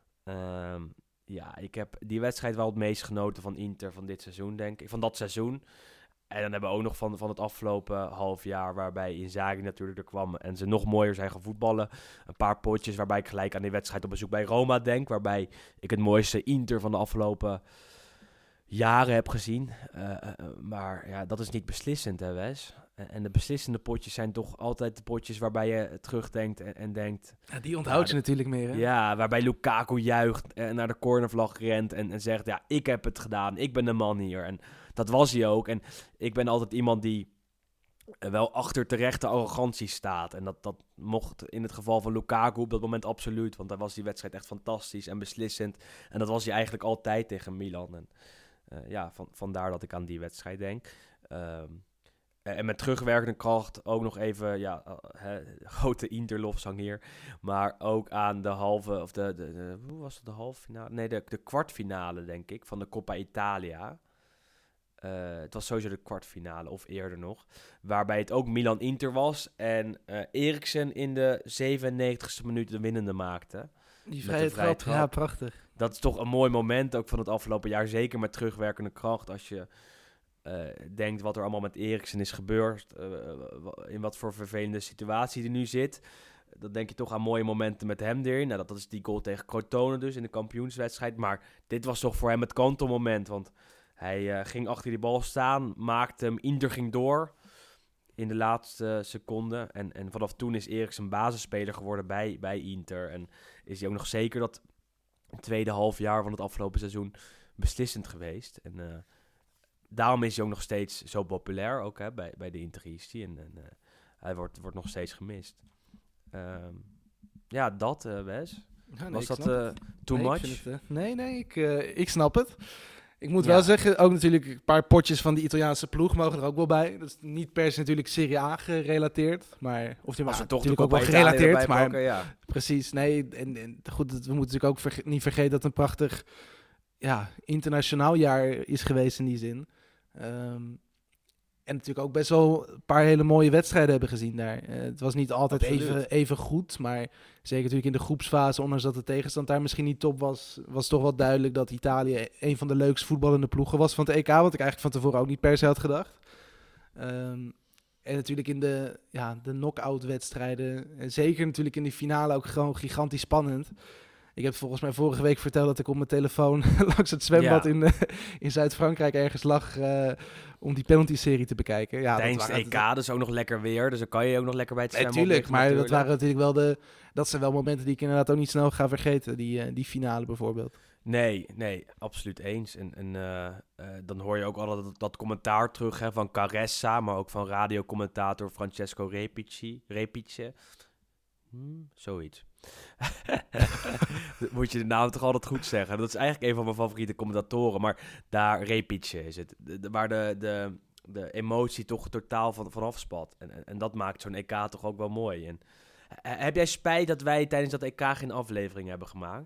Ik heb die wedstrijd wel het meest genoten van Inter van dit seizoen, denk ik. Van dat seizoen. En dan hebben we ook nog van het afgelopen half jaar, waarbij Inzaghi natuurlijk er kwam en ze nog mooier zijn gaan voetballen. Een paar potjes waarbij ik gelijk aan die wedstrijd op bezoek bij Roma denk, waarbij ik het mooiste Inter van de afgelopen jaren heb gezien. Maar ja, dat is niet beslissend, hè Wes? En de beslissende potjes zijn toch altijd de potjes waarbij je terugdenkt en denkt... Ja, die onthoud je natuurlijk meer, hè? Ja, waarbij Lukaku juicht en naar de cornervlag rent en zegt... Ja, ik heb het gedaan, ik ben de man hier. En dat was hij ook. En ik ben altijd iemand die wel achter terechte arrogantie staat. En dat mocht in het geval van Lukaku op dat moment absoluut. Want dan was die wedstrijd echt fantastisch en beslissend. En dat was hij eigenlijk altijd tegen Milan. En vandaar dat ik aan die wedstrijd denk. En met terugwerkende kracht ook nog even, grote Interlofzang hier. Maar ook aan de halve, of hoe was het, de halve finale? Nee, de kwartfinale, denk ik, van de Coppa Italia. Het was sowieso de kwartfinale, of eerder nog. Waarbij het ook Milan-Inter was. En Eriksen in de 97e minuut de winnende maakte. Die vrije trap, ja, prachtig. Dat is toch een mooi moment, ook van het afgelopen jaar. Zeker met terugwerkende kracht, als je... denkt wat er allemaal met Eriksen is gebeurd, in wat voor vervelende situatie hij nu zit. Dan denk je toch aan mooie momenten met hem erin. Nou, dat is die goal tegen Crotone dus in de kampioenswedstrijd. Maar dit was toch voor hem het kantelmoment, want hij ging achter die bal staan, maakte hem, Inter ging door in de laatste seconde. En vanaf toen is Eriksen basisspeler geworden bij Inter. En is hij ook nog zeker dat tweede half jaar van het afgelopen seizoen beslissend geweest. En daarom is hij ook nog steeds zo populair, ook hè, bij de Interisti. En hij wordt nog steeds gemist. Wes. Ja, Was dat too much? Ik snap het. Ik moet wel zeggen, ook natuurlijk een paar potjes van die Italiaanse ploeg mogen er ook wel bij. Dat is niet per se natuurlijk Serie A gerelateerd, maar of die maar toch natuurlijk ook wel gerelateerd, maar pakken, ja. Precies. Nee, en goed, we moeten natuurlijk ook niet vergeten dat het een prachtig internationaal jaar is geweest in die zin. En natuurlijk ook best wel een paar hele mooie wedstrijden hebben gezien daar. Het was niet altijd even goed, maar zeker natuurlijk in de groepsfase, ondanks dat de tegenstand daar misschien niet top was, was toch wel duidelijk dat Italië een van de leukst voetballende ploegen was van het EK, wat ik eigenlijk van tevoren ook niet per se had gedacht. En natuurlijk in de knock-out wedstrijden, en zeker natuurlijk in die finale ook gewoon gigantisch spannend. Ik heb volgens mij vorige week verteld dat ik op mijn telefoon langs het zwembad in Zuid-Frankrijk ergens lag om die penalty-serie te bekijken. Ja, tijdens het EK, dus ook nog lekker weer. Dus dan kan je ook nog lekker bij het zwembad. Tuurlijk, maar dat waren natuurlijk wel dat zijn wel momenten die ik inderdaad ook niet snel ga vergeten. Die finale bijvoorbeeld. Nee, absoluut eens. En dan hoor je ook altijd dat commentaar terug van Caressa, maar ook van radiocommentator Francesco Repice. Zoiets. Moet je de naam toch altijd goed zeggen. Dat is eigenlijk een van mijn favoriete commentatoren. Maar daar Repice is het. Waar de emotie toch totaal van afspat. En dat maakt zo'n EK toch ook wel mooi. En, heb jij spijt dat wij tijdens dat EK geen aflevering hebben gemaakt?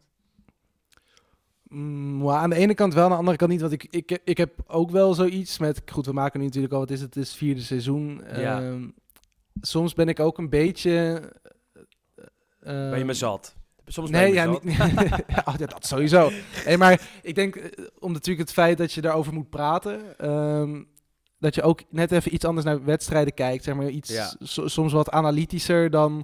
Aan de ene kant wel, aan de andere kant niet. Want ik heb ook wel zoiets met... Goed, we maken nu natuurlijk al, het is het 4e seizoen. Ja. Soms ben ik ook een beetje... ben je me zat? Soms nee, ben je me zat. Dat sowieso. Hey, maar ik denk, om natuurlijk het feit dat je daarover moet praten... dat je ook net even iets anders naar wedstrijden kijkt. Zeg maar iets soms wat analytischer dan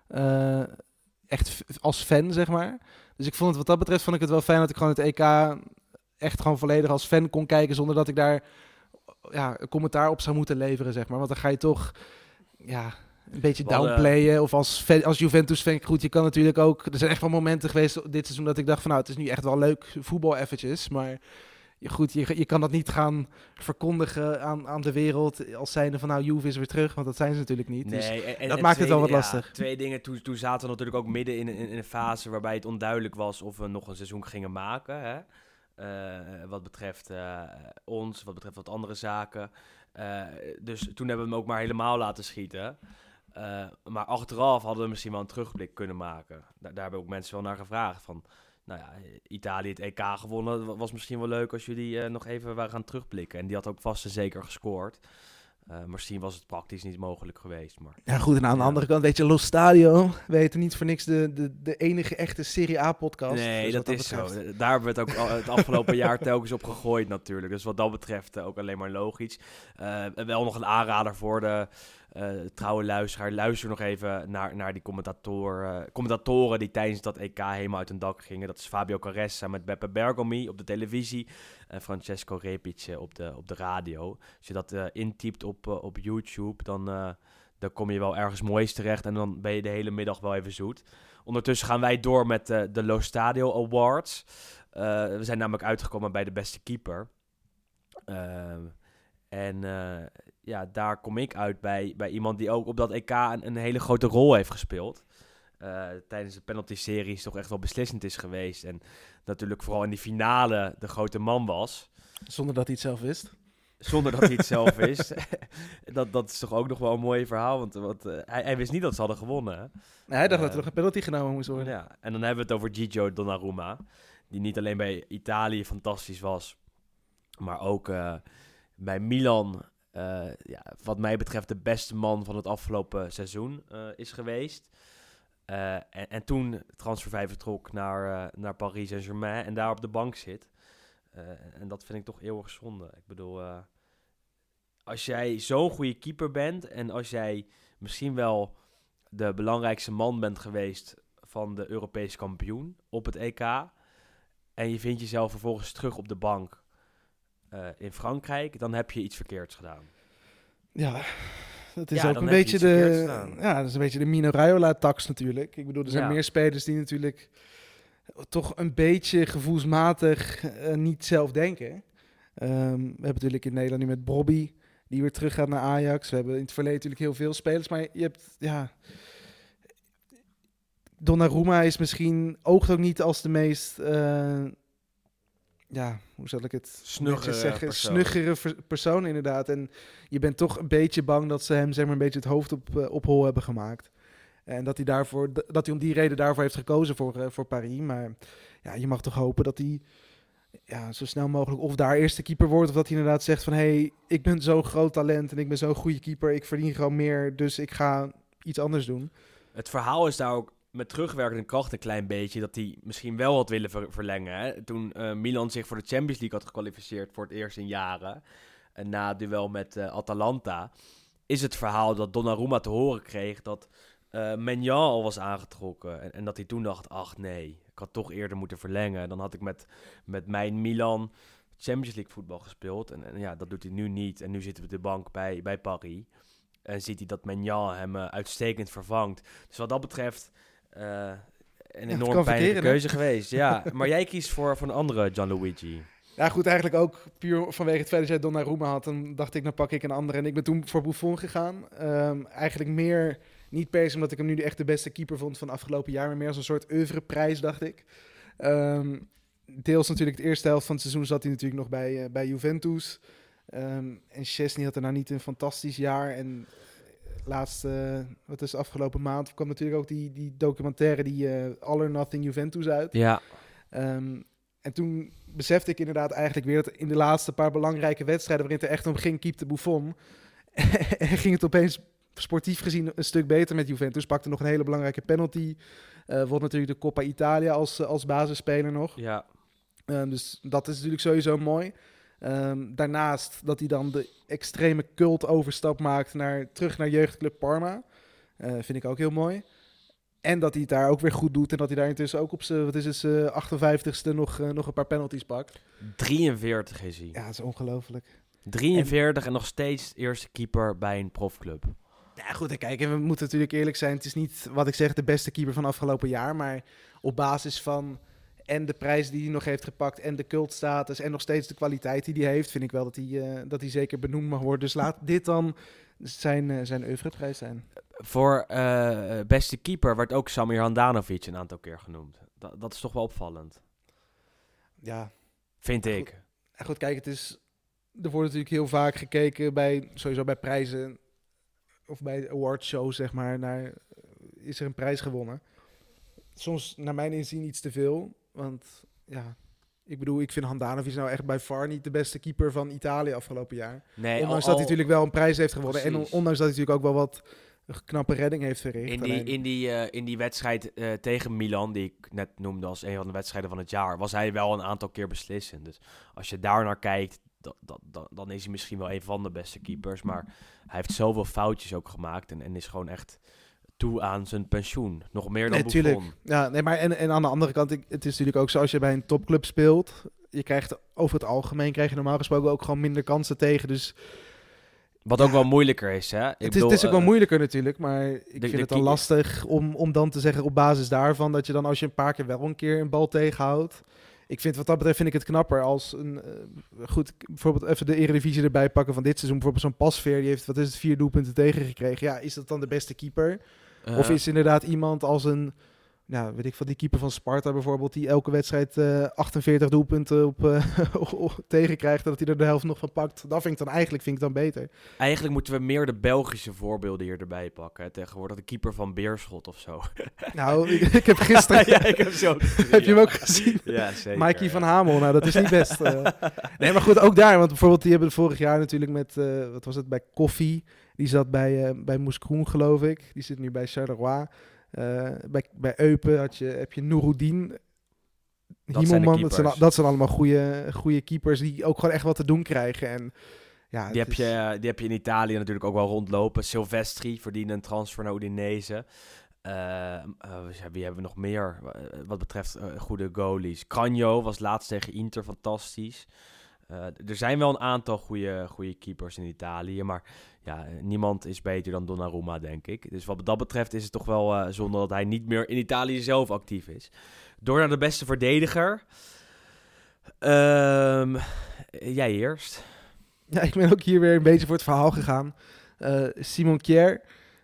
echt als fan, zeg maar. Dus ik vond het wat dat betreft vond ik het wel fijn dat ik gewoon het EK echt gewoon volledig als fan kon kijken, zonder dat ik daar een commentaar op zou moeten leveren, zeg maar. Want dan ga je toch een beetje downplayen. Of als Juventus-fan, goed, je kan natuurlijk ook... Er zijn echt wel momenten geweest dit seizoen dat ik dacht van... het is nu echt wel leuk voetbal eventjes, maar... Goed, je kan dat niet gaan verkondigen aan de wereld als zijnde van Juve is weer terug, want dat zijn ze natuurlijk niet. Nee, dus dat maakt het wel wat lastig. Twee dingen, toen zaten we natuurlijk ook midden in een fase waarbij het onduidelijk was of we nog een seizoen gingen maken. Hè? Wat betreft ons, wat betreft wat andere zaken. Dus toen hebben we hem ook maar helemaal laten schieten. Maar achteraf hadden we misschien wel een terugblik kunnen maken. Daar hebben ook mensen wel naar gevraagd. Van, nou ja, Italië het EK gewonnen. Was misschien wel leuk als jullie nog even waren gaan terugblikken. En die had ook vast en zeker gescoord. Misschien was het praktisch niet mogelijk geweest. Maar, Ja, goed. En aan de andere kant, weet je, Lo Stadio, we heten niet voor niks de enige echte Serie A-podcast. Nee, Dus dat wat is betreft. zo. Daar hebben we het ook het afgelopen jaar telkens op gegooid natuurlijk. Dus wat dat betreft ook alleen maar logisch. Wel nog een aanrader voor de trouwe luisteraar. Luister nog even naar die commentatoren die tijdens dat EK helemaal uit hun dak gingen. Dat is Fabio Caressa met Beppe Bergomi op de televisie. En Francesco Repic op de radio. Als je dat intypt op YouTube, dan kom je wel ergens moois terecht. En dan ben je de hele middag wel even zoet. Ondertussen gaan wij door met de Lo Stadio Awards. We zijn namelijk uitgekomen bij de beste keeper. Daar kom ik uit bij iemand die ook op dat EK een hele grote rol heeft gespeeld. Tijdens de penalty-series toch echt wel beslissend is geweest. En natuurlijk vooral in die finale de grote man was. Zonder dat hij het zelf wist. Zonder dat hij het zelf wist. dat is toch ook nog wel een mooi verhaal. Want hij wist niet dat ze hadden gewonnen. Hè? Nee, hij dacht dat er nog een penalty genomen moest worden. Ja, en dan hebben we het over Gigio Donnarumma. Die niet alleen bij Italië fantastisch was. Maar ook bij Milan... wat mij betreft de beste man van het afgelopen seizoen is geweest. En toen transfervrij vertrok naar Paris Saint-Germain en daar op de bank zit. En dat vind ik toch eeuwig zonde. Ik bedoel, als jij zo'n goede keeper bent en als jij misschien wel de belangrijkste man bent geweest van de Europese kampioen op het EK en je vindt jezelf vervolgens terug op de bank in Frankrijk, dan heb je iets verkeerds gedaan. Ja, dat is Ja, ook dan een heb je beetje iets verkeerds gedaan. dat is een beetje de Mino Raiola-tax natuurlijk. Ik bedoel, er zijn Ja. meer spelers die natuurlijk toch een beetje gevoelsmatig niet zelf denken. We hebben natuurlijk in Nederland nu met Bobby, die weer terug gaat naar Ajax. We hebben in het verleden natuurlijk heel veel spelers, maar je hebt, Donnarumma is misschien, oogt ook niet als de meest, hoe zal ik het Snuggere zeggen? persoon. Snuggere persoon inderdaad. En je bent toch een beetje bang dat ze hem zeg maar een beetje het hoofd op hol hebben gemaakt. En dat hij om die reden daarvoor heeft gekozen voor Paris. Maar ja, je mag toch hopen dat hij zo snel mogelijk of daar eerste keeper wordt, of dat hij inderdaad zegt van hey, ik ben zo'n groot talent en ik ben zo'n goede keeper, ik verdien gewoon meer, dus ik ga iets anders doen. Het verhaal is daar ook met terugwerkende kracht een klein beetje dat hij misschien wel had willen verlengen. Hè? Toen Milan zich voor de Champions League had gekwalificeerd voor het eerst in jaren, en na het duel met Atalanta, is het verhaal dat Donnarumma te horen kreeg dat Maignan al was aangetrokken. En dat hij toen dacht, ach nee, ik had toch eerder moeten verlengen. Dan had ik met mijn Milan Champions League voetbal gespeeld. En ja, dat doet hij nu niet. En nu zitten we op de bank bij Paris. En ziet hij dat Maignan hem uitstekend vervangt. Dus wat dat betreft een enorm pijnlijke keuze geweest. Ja, maar jij kiest voor een andere Gianluigi. Ja goed, eigenlijk ook puur vanwege het feit dat jij Donnarumma had. Dan dacht ik, nou pak ik een andere. En ik ben toen voor Buffon gegaan. Eigenlijk meer, niet per se omdat ik hem nu echt de beste keeper vond van afgelopen jaar, maar meer als een soort oeuvreprijs, dacht ik. Deels natuurlijk de eerste helft van het seizoen zat hij natuurlijk nog bij Juventus. En Szczesny had er nou niet een fantastisch jaar. En laatste, wat is de afgelopen maand, kwam natuurlijk ook die documentaire, die All or Nothing Juventus uit. Ja. En toen besefte ik inderdaad eigenlijk weer dat in de laatste paar belangrijke wedstrijden waarin het er echt om ging, keepte Buffon. En ging het opeens sportief gezien een stuk beter met Juventus. Pakte nog een hele belangrijke penalty. Won natuurlijk de Coppa Italia als basisspeler nog. Ja. Dus dat is natuurlijk sowieso mooi. Daarnaast dat hij dan de extreme cult overstap maakt terug naar jeugdclub Parma. Vind ik ook heel mooi. En dat hij het daar ook weer goed doet. En dat hij daar intussen ook op zijn 58ste nog een paar penalties pakt. 43 is hij. Ja, dat is ongelooflijk. 43 en nog steeds eerste keeper bij een profclub. Ja, goed. En kijk, en we moeten natuurlijk eerlijk zijn. Het is niet, wat ik zeg, de beste keeper van afgelopen jaar. Maar op basis van en de prijs die hij nog heeft gepakt en de cultstatus en nog steeds de kwaliteit die hij heeft, vind ik wel dat hij zeker benoemd mag worden. Dus laat dit dan zijn oeuvreprijs zijn. Voor beste keeper werd ook Samir Handanovic een aantal keer genoemd. Dat is toch wel opvallend. Ja. Vind ik. Goed, kijk, het is er wordt natuurlijk heel vaak gekeken sowieso bij prijzen of bij awardshows, zeg maar, naar is er een prijs gewonnen. Soms, naar mijn inzien, iets te veel. Want ja, ik bedoel, ik vind Handanovic nou echt bij far niet de beste keeper van Italië afgelopen jaar. Nee, Ondanks dat hij natuurlijk wel een prijs heeft gewonnen. Precies. En ondanks dat hij natuurlijk ook wel wat een knappe redding heeft verricht. In die wedstrijd tegen Milan, die ik net noemde als een van de wedstrijden van het jaar, was hij wel een aantal keer beslissend. Dus als je daar naar kijkt, dan is hij misschien wel een van de beste keepers. Maar hij heeft zoveel foutjes ook gemaakt en is gewoon echt toe aan zijn pensioen. Nog meer dan Buffon. Ja, nee, maar en aan de andere kant, het is natuurlijk ook zo, als je bij een topclub speelt, je krijgt over het algemeen normaal gesproken ook gewoon minder kansen tegen. Dus wat ook wel moeilijker is, hè? Het is ook wel moeilijker natuurlijk, maar ik vind het dan lastig om dan te zeggen op basis daarvan dat je dan, als je een paar keer wel een keer een bal tegenhoudt. Ik vind wat dat betreft vind ik het knapper als goed, bijvoorbeeld even de Eredivisie erbij pakken van dit seizoen. Bijvoorbeeld zo'n Pasveer, die heeft 4 doelpunten tegengekregen. Ja, is dat dan de beste keeper? Of is inderdaad iemand als een, nou, weet ik van die keeper van Sparta bijvoorbeeld, die elke wedstrijd 48 doelpunten op tegenkrijgt, dat hij er de helft nog van pakt. Dat vind ik dan beter. Eigenlijk moeten we meer de Belgische voorbeelden hier erbij pakken. Hè? Tegenwoordig de keeper van Beerschot of zo. Nou, ik heb gisteren... ja, ik heb zo gezien, heb je hem ook gezien? Ja, zeker. Mikey van Hamel, nou dat is niet best. Nee, maar goed, ook daar. Want bijvoorbeeld die hebben vorig jaar natuurlijk met, wat was het, bij Koffie. Die zat bij Moeskroen, geloof ik. Die zit nu bij Charleroi. Bij Eupen heb je Nouroudine. Himmelman, dat zijn allemaal goede keepers die ook gewoon echt wat te doen krijgen. En, ja, die heb je in Italië natuurlijk ook wel rondlopen. Silvestri verdiende een transfer naar Udinese. Wie hebben we nog meer wat betreft goede goalies? Cagno was laatst tegen Inter fantastisch. Er zijn wel een aantal goede keepers in Italië, maar ja, niemand is beter dan Donnarumma, denk ik. Dus wat dat betreft is het toch wel zonde dat hij niet meer in Italië zelf actief is. Door naar de beste verdediger. Jij eerst. Ja, ik ben ook hier weer een beetje voor het verhaal gegaan. Simon Kjær.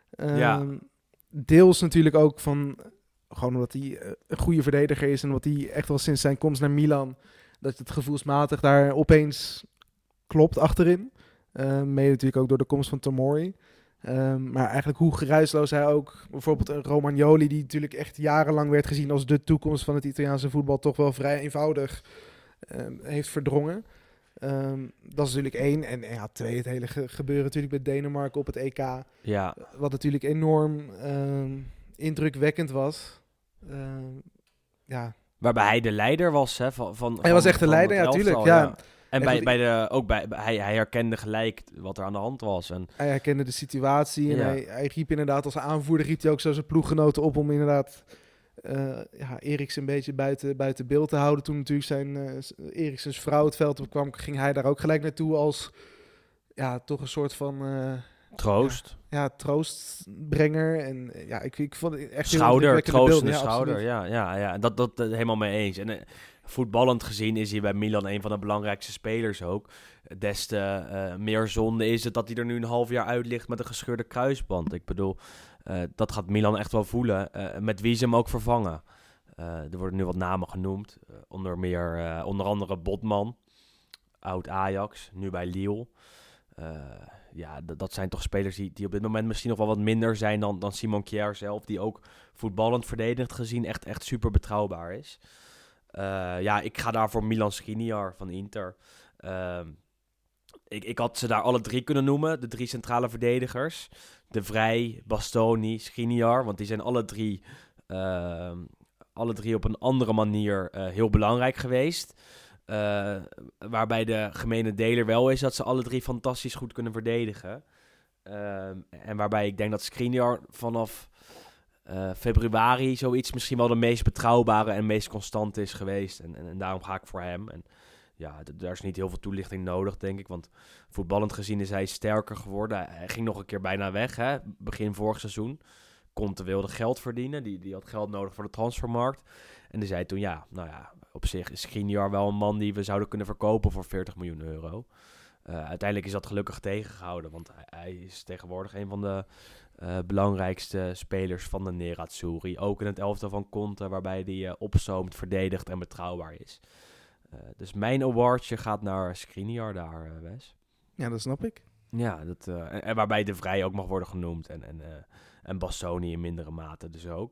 Deels natuurlijk ook van, gewoon omdat hij een goede verdediger is en omdat hij echt wel sinds zijn komst naar Milan, dat het gevoelsmatig daar opeens klopt achterin. Mede natuurlijk ook door de komst van Tomori. Maar eigenlijk hoe geruisloos hij ook, bijvoorbeeld een Romagnoli, die natuurlijk echt jarenlang werd gezien als de toekomst van het Italiaanse voetbal, toch wel vrij eenvoudig heeft verdrongen. Dat is natuurlijk 1. En ja, 2, het hele gebeuren natuurlijk met Denemarken op het EK. Ja. Wat natuurlijk enorm indrukwekkend was. Ja. Waarbij hij de leider was, hè? Hij was echt de leider, ja, tuurlijk. Ja. En hij herkende gelijk wat er aan de hand was. En hij herkende de situatie en hij riep inderdaad als aanvoerder, riep hij ook zo zijn ploeggenoten op om inderdaad Eriksen een beetje buiten beeld te houden. Toen natuurlijk Eriksens vrouw het veld opkwam, ging hij daar ook gelijk naartoe als toch een soort van troost. Ja, troostbrenger. En ja, ik vond het echt troostende schouder. Ja. Dat helemaal mee eens. En voetballend gezien is hij bij Milan een van de belangrijkste spelers ook. Des te meer zonde is het dat hij er nu een half jaar uit ligt met een gescheurde kruisband. Ik bedoel, dat gaat Milan echt wel voelen. Met wie ze hem ook vervangen. Er worden nu wat namen genoemd. Onder andere Botman. Oud Ajax, nu bij Lille. Dat zijn toch spelers die op dit moment misschien nog wel wat minder zijn dan Simon Kjær zelf. Die ook voetballend verdedigend gezien echt super betrouwbaar is. Ik ga daar voor Milan Skriniar van Inter. Ik had ze daar alle 3 kunnen noemen. De 3 centrale verdedigers. De Vrij, Bastoni, Skriniar. Want die zijn alle drie op een andere manier heel belangrijk geweest. Waarbij de gemene deler wel is dat ze alle 3 fantastisch goed kunnen verdedigen. En waarbij ik denk dat Skriniar vanaf februari zoiets misschien wel de meest betrouwbare en meest constante is geweest. En daarom ga ik voor hem. En ja, daar is niet heel veel toelichting nodig, denk ik. Want voetballend gezien is hij sterker geworden. Hij ging nog een keer bijna weg, hè, begin vorig seizoen. Conte wilde geld verdienen. Die had geld nodig voor de transfermarkt. En die zei toen, op zich is Skriniar wel een man die we zouden kunnen verkopen voor 40 miljoen euro. Uiteindelijk is dat gelukkig tegengehouden. Want hij is tegenwoordig een van de belangrijkste spelers van de Nerazzurri. Ook in het elftal van Conte, waarbij hij opzoomt, verdedigt en betrouwbaar is. Dus mijn awardje gaat naar Skriniar daar, Wes. Ja, dat snap ik. Ja, en waarbij De Vrij ook mag worden genoemd. En Bassoni in mindere mate dus ook.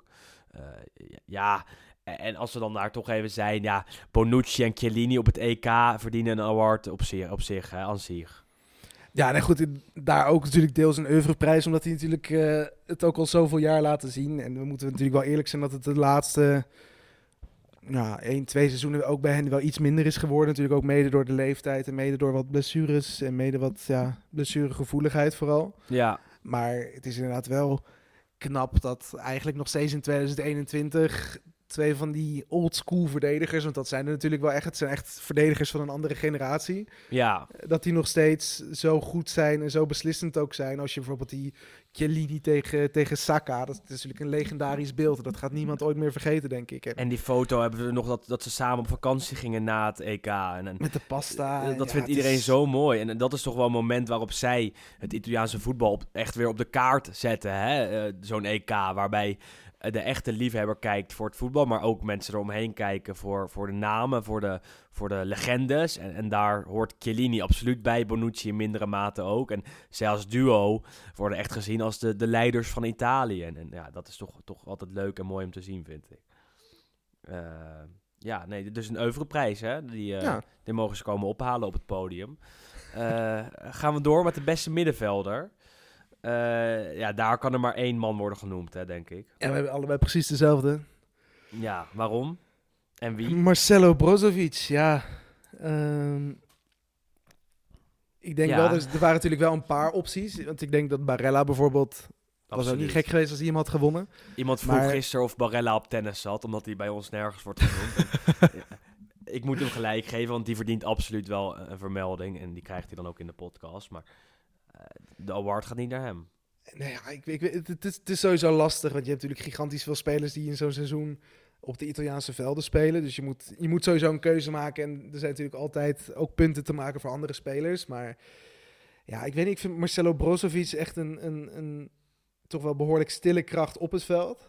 En als we dan daar toch even zijn... Ja, Bonucci en Chiellini op het EK verdienen een award op zich, aan zich. Ja, nee, goed, daar ook natuurlijk deels een oeuvreprijs, omdat hij natuurlijk het ook al zoveel jaar laten zien. En we moeten natuurlijk wel eerlijk zijn dat het de laatste 1-2 seizoenen ook bij hen wel iets minder is geworden. Natuurlijk ook mede door de leeftijd en mede door wat blessures en mede wat blessuregevoeligheid vooral. Ja. Maar het is inderdaad wel knap dat eigenlijk nog steeds in 2021 twee van die oldschool verdedigers, want dat zijn er natuurlijk wel echt, het zijn echt verdedigers van een andere generatie. Ja. Dat die nog steeds zo goed zijn en zo beslissend ook zijn. Als je bijvoorbeeld die Chiellini tegen Saka, dat is natuurlijk een legendarisch beeld. Dat gaat niemand ooit meer vergeten, denk ik. En die foto hebben we nog dat ze samen op vakantie gingen na het EK. Met de pasta. Dat vindt iedereen zo mooi. En dat is toch wel een moment waarop zij het Italiaanse voetbal echt weer op de kaart zetten. Hè? Zo'n EK waarbij de echte liefhebber kijkt voor het voetbal, maar ook mensen eromheen kijken voor de namen, voor de legendes. En daar hoort Chiellini absoluut bij, Bonucci in mindere mate ook. En zij als duo worden echt gezien als de leiders van Italië. En ja, dat is toch altijd leuk en mooi om te zien, vind ik. Dus een oeuvreprijs, hè? Die mogen ze komen ophalen op het podium. Gaan we door met de beste middenvelder. Daar kan er maar 1 man worden genoemd, hè, denk ik. En we hebben allebei precies dezelfde. Ja, waarom? En wie? Marcelo Brozovic, ja. Ik denk wel, er waren natuurlijk wel een paar opties. Want ik denk dat Barella bijvoorbeeld... was ook niet gek geweest als hij hem had gewonnen. Iemand vroeg gisteren of Barella op tennis zat, omdat hij bij ons nergens wordt genoemd. Ik moet hem gelijk geven, want die verdient absoluut wel een vermelding. En die krijgt hij dan ook in de podcast, maar... de award gaat niet naar hem. Nee, het is sowieso lastig, want je hebt natuurlijk gigantisch veel spelers die in zo'n seizoen op de Italiaanse velden spelen. Dus je moet sowieso een keuze maken. En er zijn natuurlijk altijd ook punten te maken voor andere spelers. Maar ja, ik weet niet, ik vind Marcelo Brozovic echt een toch wel behoorlijk stille kracht op het veld.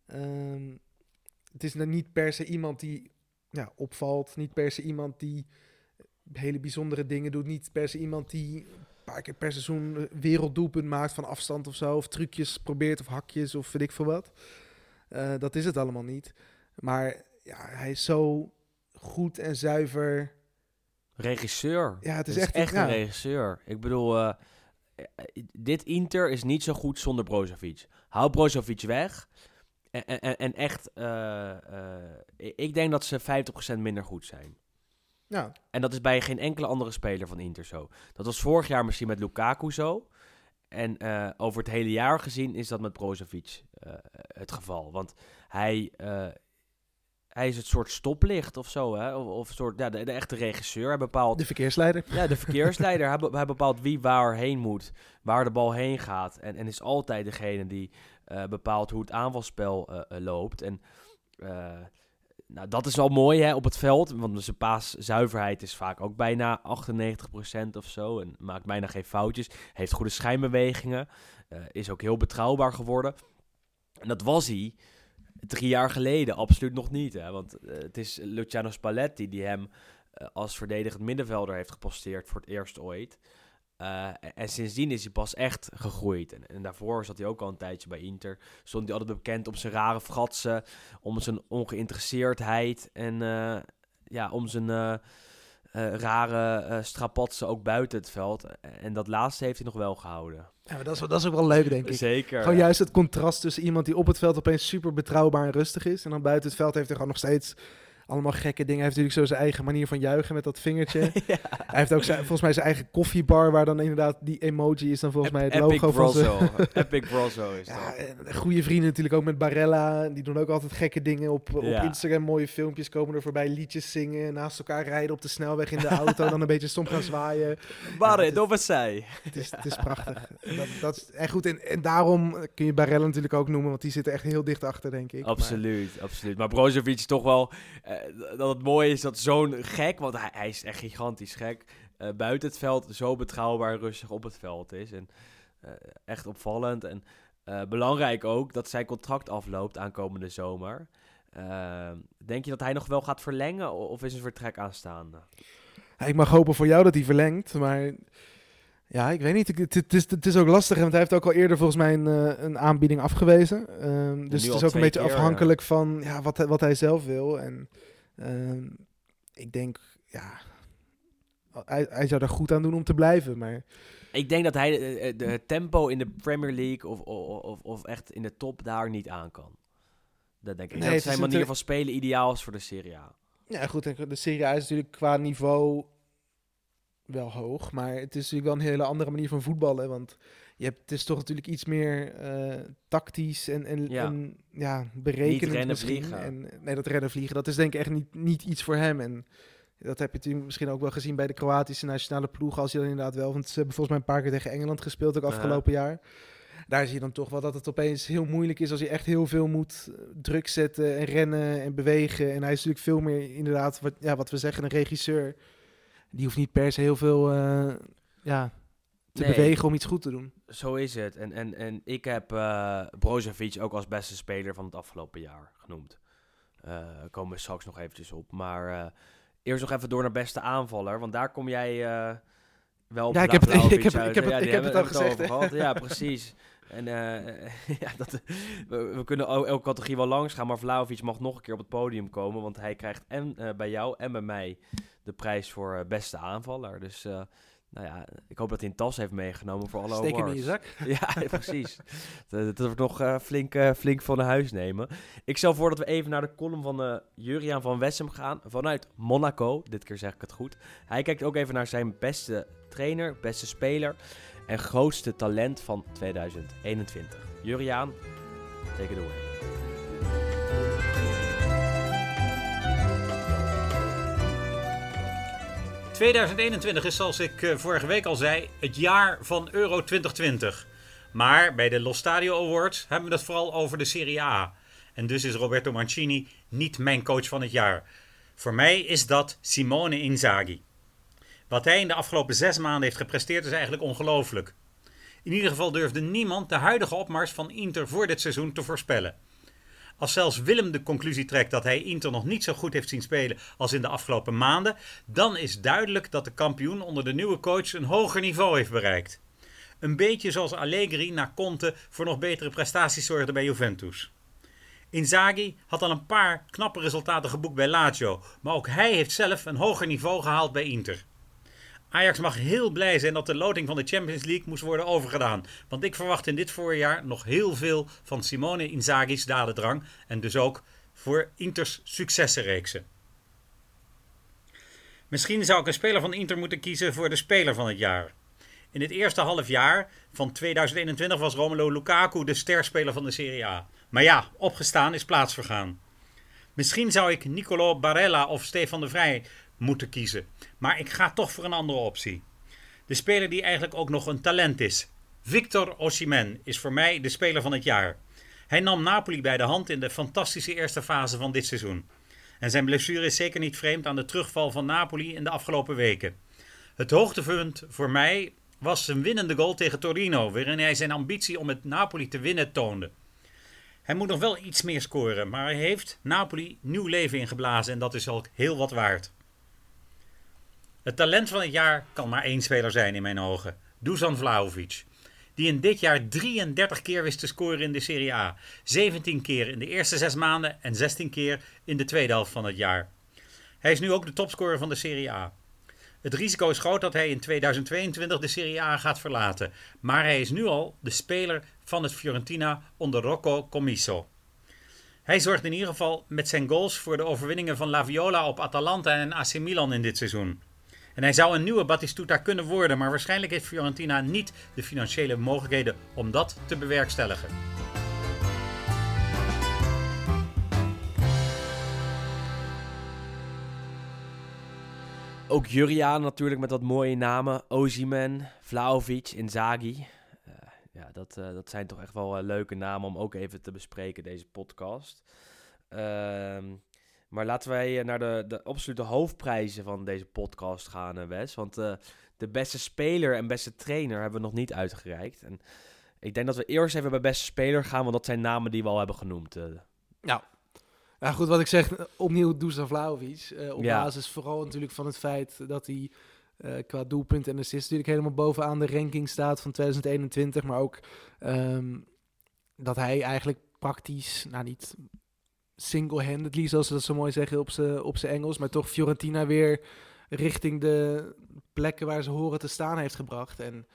Het is niet per se iemand die opvalt. Niet per se iemand die hele bijzondere dingen doet. Niet per se iemand die... een paar keer per seizoen werelddoelpunt maakt van afstand of zo. Of trucjes probeert of hakjes of weet ik veel wat. Dat is het allemaal niet. Maar ja, hij is zo goed en zuiver. Regisseur. Ja, het is echt een regisseur. Ik bedoel, dit Inter is niet zo goed zonder Brozovic. Hou Brozovic weg. En echt, ik denk dat ze 50% minder goed zijn. Ja. En dat is bij geen enkele andere speler van Inter zo. Dat was vorig jaar misschien met Lukaku zo. En over het hele jaar gezien is dat met Brozovic het geval. Want hij is het soort stoplicht of zo. Hè? Of soort, de echte regisseur. Hij bepaalt... De verkeersleider. Ja, de verkeersleider. Hij bepaalt wie waar heen moet. Waar de bal heen gaat. En is altijd degene die bepaalt hoe het aanvalspel loopt. En... dat is wel mooi hè, op het veld, want zijn paaszuiverheid is vaak ook bijna 98% of zo. En maakt bijna geen foutjes. Heeft goede schijnbewegingen. Is ook heel betrouwbaar geworden. En dat was hij 3 jaar geleden absoluut nog niet. Hè, want het is Luciano Spalletti die hem als verdedigend middenvelder heeft geposteerd voor het eerst ooit. En sindsdien is hij pas echt gegroeid. En daarvoor zat hij ook al een tijdje bij Inter. Stond hij altijd bekend om zijn rare fratsen, om zijn ongeïnteresseerdheid en om zijn rare strapatsen ook buiten het veld. En dat laatste heeft hij nog wel gehouden. Ja, maar dat is ook wel leuk, denk ik. Zeker. Gewoon juist het contrast tussen iemand die op het veld opeens super betrouwbaar en rustig is. En dan buiten het veld heeft hij gewoon nog steeds... allemaal gekke dingen. Hij heeft natuurlijk zo zijn eigen manier van juichen met dat vingertje. Ja. Hij heeft ook volgens mij zijn eigen koffiebar, waar dan inderdaad die emoji is dan volgens mij het logo van zijn... Epic Brozo is dat. Ja, goede vrienden natuurlijk ook met Barella. Die doen ook altijd gekke dingen op Instagram. Mooie filmpjes komen er voorbij. Liedjes zingen. Naast elkaar rijden op de snelweg in de auto. Dan een beetje stom gaan zwaaien. Het is prachtig. En goed, en daarom kun je Barella natuurlijk ook noemen. Want die zit er echt heel dicht achter, denk ik. Absoluut. Maar Brozovic is toch wel... dat het mooie is dat zo'n gek, want hij is echt gigantisch gek, buiten het veld zo betrouwbaar en rustig op het veld is. En echt opvallend. En belangrijk ook dat zijn contract afloopt aankomende zomer. Denk je dat hij nog wel gaat verlengen of is een vertrek aanstaande? Ja, ik mag hopen voor jou dat hij verlengt, maar ja, ik weet niet. Het is ook lastig, want hij heeft ook al eerder volgens mij een aanbieding afgewezen. Dus het is ook een beetje afhankelijk van wat hij zelf wil. En ik denk, hij zou er goed aan doen om te blijven, maar... Ik denk dat hij het tempo in de Premier League of echt in de top daar niet aan kan. Dat denk ik. Nee, dat zijn manier van spelen ideaal is voor de Serie A. Ja, goed. De Serie A is natuurlijk qua niveau wel hoog. Maar het is natuurlijk wel een hele andere manier van voetballen. Want het is toch natuurlijk iets meer tactisch en berekenend niet rennen, misschien. vliegen. Dat rennen vliegen, dat is denk ik echt niet iets voor hem. En dat heb je misschien ook wel gezien bij de Kroatische nationale ploeg. Als je dan inderdaad wel, want ze hebben volgens mij een paar keer tegen Engeland gespeeld, ook afgelopen jaar. Daar zie je dan toch wel dat het opeens heel moeilijk is als je echt heel veel moet druk zetten en rennen en bewegen. En hij is natuurlijk veel meer inderdaad, wat we zeggen, een regisseur. Die hoeft niet per se heel veel te bewegen om iets goed te doen. Zo is het. En ik heb Brozovic ook als beste speler van het afgelopen jaar genoemd. Komen we straks nog eventjes op. Maar eerst nog even door naar beste aanvaller. Want daar kom jij wel op. Ja, ik heb het al gezegd. Ja, precies. En we kunnen elke categorie wel langs gaan. Maar Vlahovic mag nog een keer op het podium komen. Want hij krijgt en bij jou en bij mij de prijs voor beste aanvaller. Dus ik hoop dat hij een tas heeft meegenomen voor alle awards. Steek hem in je zak. Ja, precies. Dat wordt nog flink van naar huis nemen. Ik stel voor dat we even naar de column van Juriaan van Wessem gaan. Vanuit Monaco. Dit keer zeg ik het goed. Hij kijkt ook even naar zijn beste trainer, beste speler en grootste talent van 2021. Juriaan, take it away. ...2021 is, zoals ik vorige week al zei, het jaar van Euro 2020. Maar bij de Lo Stadio Awards hebben we het vooral over de Serie A. En dus is Roberto Mancini niet mijn coach van het jaar. Voor mij is dat Simone Inzaghi. Wat hij in de afgelopen 6 maanden heeft gepresteerd is eigenlijk ongelooflijk. In ieder geval durfde niemand de huidige opmars van Inter voor dit seizoen te voorspellen. Als zelfs Willem de conclusie trekt dat hij Inter nog niet zo goed heeft zien spelen als in de afgelopen maanden, dan is duidelijk dat de kampioen onder de nieuwe coach een hoger niveau heeft bereikt. Een beetje zoals Allegri na Conte voor nog betere prestaties zorgde bij Juventus. Inzaghi had al een paar knappe resultaten geboekt bij Lazio, maar ook hij heeft zelf een hoger niveau gehaald bij Inter. Ajax mag heel blij zijn dat de loting van de Champions League moest worden overgedaan. Want ik verwacht in dit voorjaar nog heel veel van Simone Inzaghi's dadendrang. En dus ook voor Inters successenreeksen. Misschien zou ik een speler van Inter moeten kiezen voor de speler van het jaar. In het eerste half jaar van 2021 was Romelu Lukaku de sterspeler van de Serie A. Maar ja, opgestaan is plaatsvergaan. Misschien zou ik Nicolo Barella of Stefan de Vrij moeten kiezen. Maar ik ga toch voor een andere optie. De speler die eigenlijk ook nog een talent is. Victor Osimhen is voor mij de speler van het jaar. Hij nam Napoli bij de hand in de fantastische eerste fase van dit seizoen. En zijn blessure is zeker niet vreemd aan de terugval van Napoli in de afgelopen weken. Het hoogtepunt voor mij was zijn winnende goal tegen Torino, waarin hij zijn ambitie om met Napoli te winnen toonde. Hij moet nog wel iets meer scoren, maar hij heeft Napoli nieuw leven ingeblazen en dat is al heel wat waard. Het talent van het jaar kan maar één speler zijn in mijn ogen. Dusan Vlahovic. Die in dit jaar 33 keer wist te scoren in de Serie A. 17 keer in de eerste 6 maanden en 16 keer in de tweede helft van het jaar. Hij is nu ook de topscorer van de Serie A. Het risico is groot dat hij in 2022 de Serie A gaat verlaten. Maar hij is nu al de speler van het Fiorentina onder Rocco Commisso. Hij zorgt in ieder geval met zijn goals voor de overwinningen van La Viola op Atalanta en AC Milan in dit seizoen. En hij zou een nieuwe Batistuta kunnen worden, maar waarschijnlijk heeft Fiorentina niet de financiële mogelijkheden om dat te bewerkstelligen. Ook Juriaan natuurlijk met wat mooie namen. Osimhen, Vlahovic, Inzaghi. Dat zijn toch echt wel leuke namen om ook even te bespreken, deze podcast. Maar laten wij naar de absolute hoofdprijzen van deze podcast gaan, Wes. Want de beste speler en beste trainer hebben we nog niet uitgereikt. En ik denk dat we eerst even bij beste speler gaan, want dat zijn namen die we al hebben genoemd. Nou goed, wat ik zeg, opnieuw Dusan Vlahovic. Op Ja. basis vooral natuurlijk van het feit dat hij qua doelpunt en assist natuurlijk helemaal bovenaan de ranking staat van 2021. Maar ook dat hij eigenlijk praktisch, nou niet single-handedly, zoals ze dat zo mooi zeggen op zijn Engels, maar toch Fiorentina weer richting de plekken waar ze horen te staan heeft gebracht. En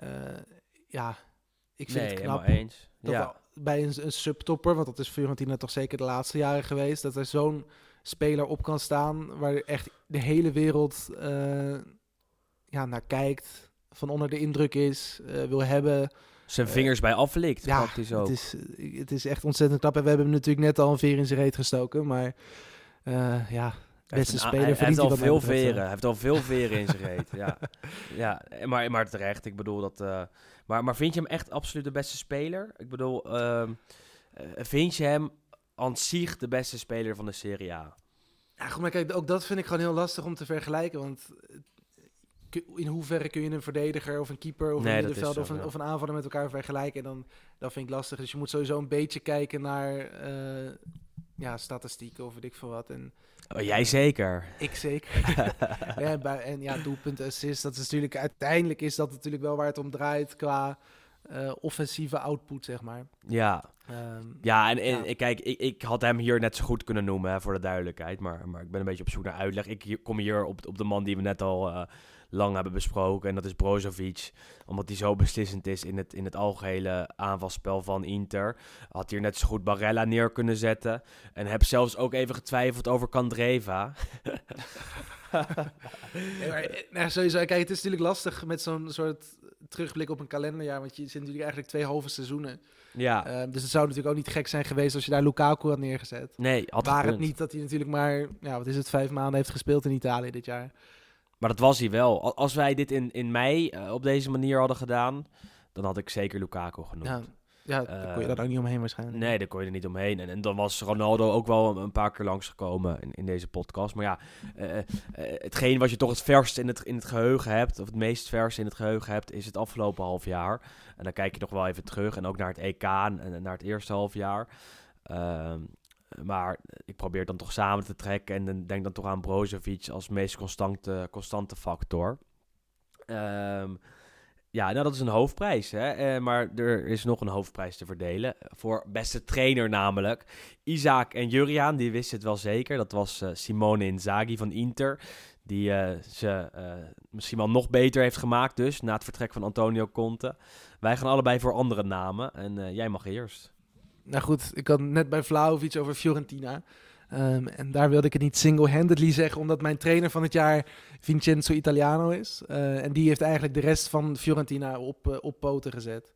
ik vind het knap helemaal eens. dat Ja. bij een subtopper, want dat is Fiorentina toch zeker de laatste jaren geweest, dat er zo'n speler op kan staan waar echt de hele wereld naar kijkt, van onder de indruk is, wil hebben. Zijn vingers bij aflikt, praktisch ook. Het is echt ontzettend knap. En we hebben hem natuurlijk net al een veer in zijn reet gestoken, maar beste speler Hij heeft al veel betreft, veren. Hij heeft al veel veren in zijn reet. Ja, maar terecht. Ik bedoel dat. Maar vind je hem echt absoluut de beste speler? Ik bedoel, vind je hem aan zich de beste speler van de Serie A? Ja, goed, maar kijk, ook dat vind ik gewoon heel lastig om te vergelijken, want in hoeverre kun je een verdediger of een keeper of een middenvelder of een aanvaller met elkaar vergelijken? En dan vind ik lastig. Dus je moet sowieso een beetje kijken naar statistieken of weet ik veel wat. En, jij zeker? Ik zeker. Doelpunten, assist, dat is natuurlijk uiteindelijk is dat natuurlijk wel waar het om draait qua offensieve output, zeg maar. Ja. Kijk, ik had hem hier net zo goed kunnen noemen, hè, voor de duidelijkheid. Maar ik ben een beetje op zoek naar uitleg. Ik kom hier op de man die we net al lang hebben besproken. En dat is Brozovic. Omdat hij zo beslissend is in het algehele aanvalspel van Inter. Had hier net zo goed Barella neer kunnen zetten. En heb zelfs ook even getwijfeld over Candreva. Sowieso, kijk, het is natuurlijk lastig met zo'n soort terugblik op een kalenderjaar. Want je zit natuurlijk eigenlijk 2 halve seizoenen. Ja. Dus het zou natuurlijk ook niet gek zijn geweest als je daar Lukaku had neergezet. Nee, had Waar gekund. het niet dat hij natuurlijk maar, 5 maanden heeft gespeeld in Italië dit jaar. Maar dat was hij wel. Als wij dit in mei op deze manier hadden gedaan, dan had ik zeker Lukaku genoemd. Ja, daar kon je daar ook niet omheen waarschijnlijk. Nee, daar kon je er niet omheen. En dan was Ronaldo ook wel een paar keer langsgekomen in deze podcast. Maar ja, hetgeen wat je toch het verst in het geheugen hebt, of het meest vers in het geheugen hebt, is het afgelopen half jaar. En dan kijk je nog wel even terug en ook naar het EK en naar het eerste half jaar. Maar ik probeer dan toch samen te trekken en dan denk dan toch aan Brozovic als meest constante factor. Dat is een hoofdprijs. Hè? Maar er is nog een hoofdprijs te verdelen. Voor beste trainer namelijk. Isaac en Juriaan, die wisten het wel zeker. Dat was Simone Inzaghi van Inter. Die ze misschien wel nog beter heeft gemaakt dus. Na het vertrek van Antonio Conte. Wij gaan allebei voor andere namen. En jij mag eerst. Nou goed, ik had net bij Vlahovic over Fiorentina. En daar wilde ik het niet single-handedly zeggen, omdat mijn trainer van het jaar Vincenzo Italiano is. En die heeft eigenlijk de rest van Fiorentina op poten gezet.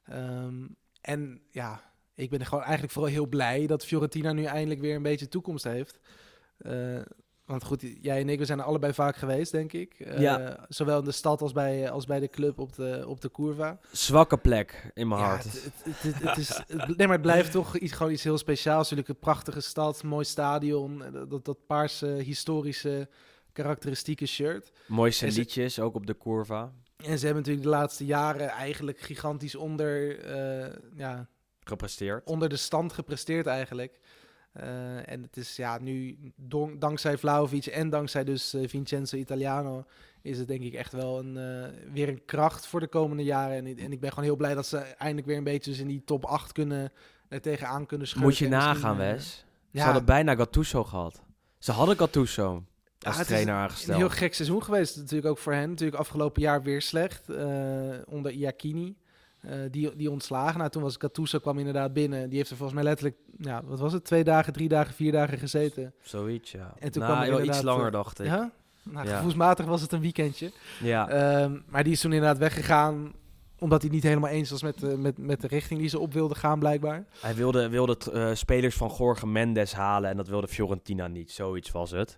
Ik ben gewoon eigenlijk vooral heel blij dat Fiorentina nu eindelijk weer een beetje toekomst heeft. Want goed, jij en ik, we zijn er allebei vaak geweest, denk ik. Zowel in de stad als bij de club op de Curva. Zwakke plek in mijn hart. Maar het blijft toch gewoon iets heel speciaals. Natuurlijk een prachtige stad, mooi stadion. Dat paarse, historische, karakteristieke shirt. Mooiste liedjes, ook op de Curva. En ze hebben natuurlijk de laatste jaren eigenlijk gigantisch gepresteerd. Onder de stand gepresteerd eigenlijk. En het is nu, dankzij Vlahovic en dankzij dus Vincenzo Italiano, is het denk ik echt wel weer een kracht voor de komende jaren. En ik ben gewoon heel blij dat ze eindelijk weer een beetje dus in die top 8 er tegenaan kunnen schurken. Moet je nagaan, Wes. Ze hadden bijna Gattuso gehad. Ze hadden Gattuso als trainer aangesteld. Het is een heel gek seizoen geweest natuurlijk ook voor hen. Natuurlijk afgelopen jaar weer slecht onder Iachini. Die ontslagen. Nou, toen was Gattuso kwam inderdaad binnen. Die heeft er volgens mij letterlijk, 2 dagen, 3 dagen, 4 dagen gezeten. Zoiets, ja. En toen kwam wel iets langer, dacht ik. Ja? Gevoelsmatig was het een weekendje. Ja. Maar die is toen inderdaad weggegaan, omdat hij niet helemaal eens was met de richting die ze op wilden gaan, blijkbaar. Hij wilde spelers van Jorge Mendes halen en dat wilde Fiorentina niet. Zoiets was het.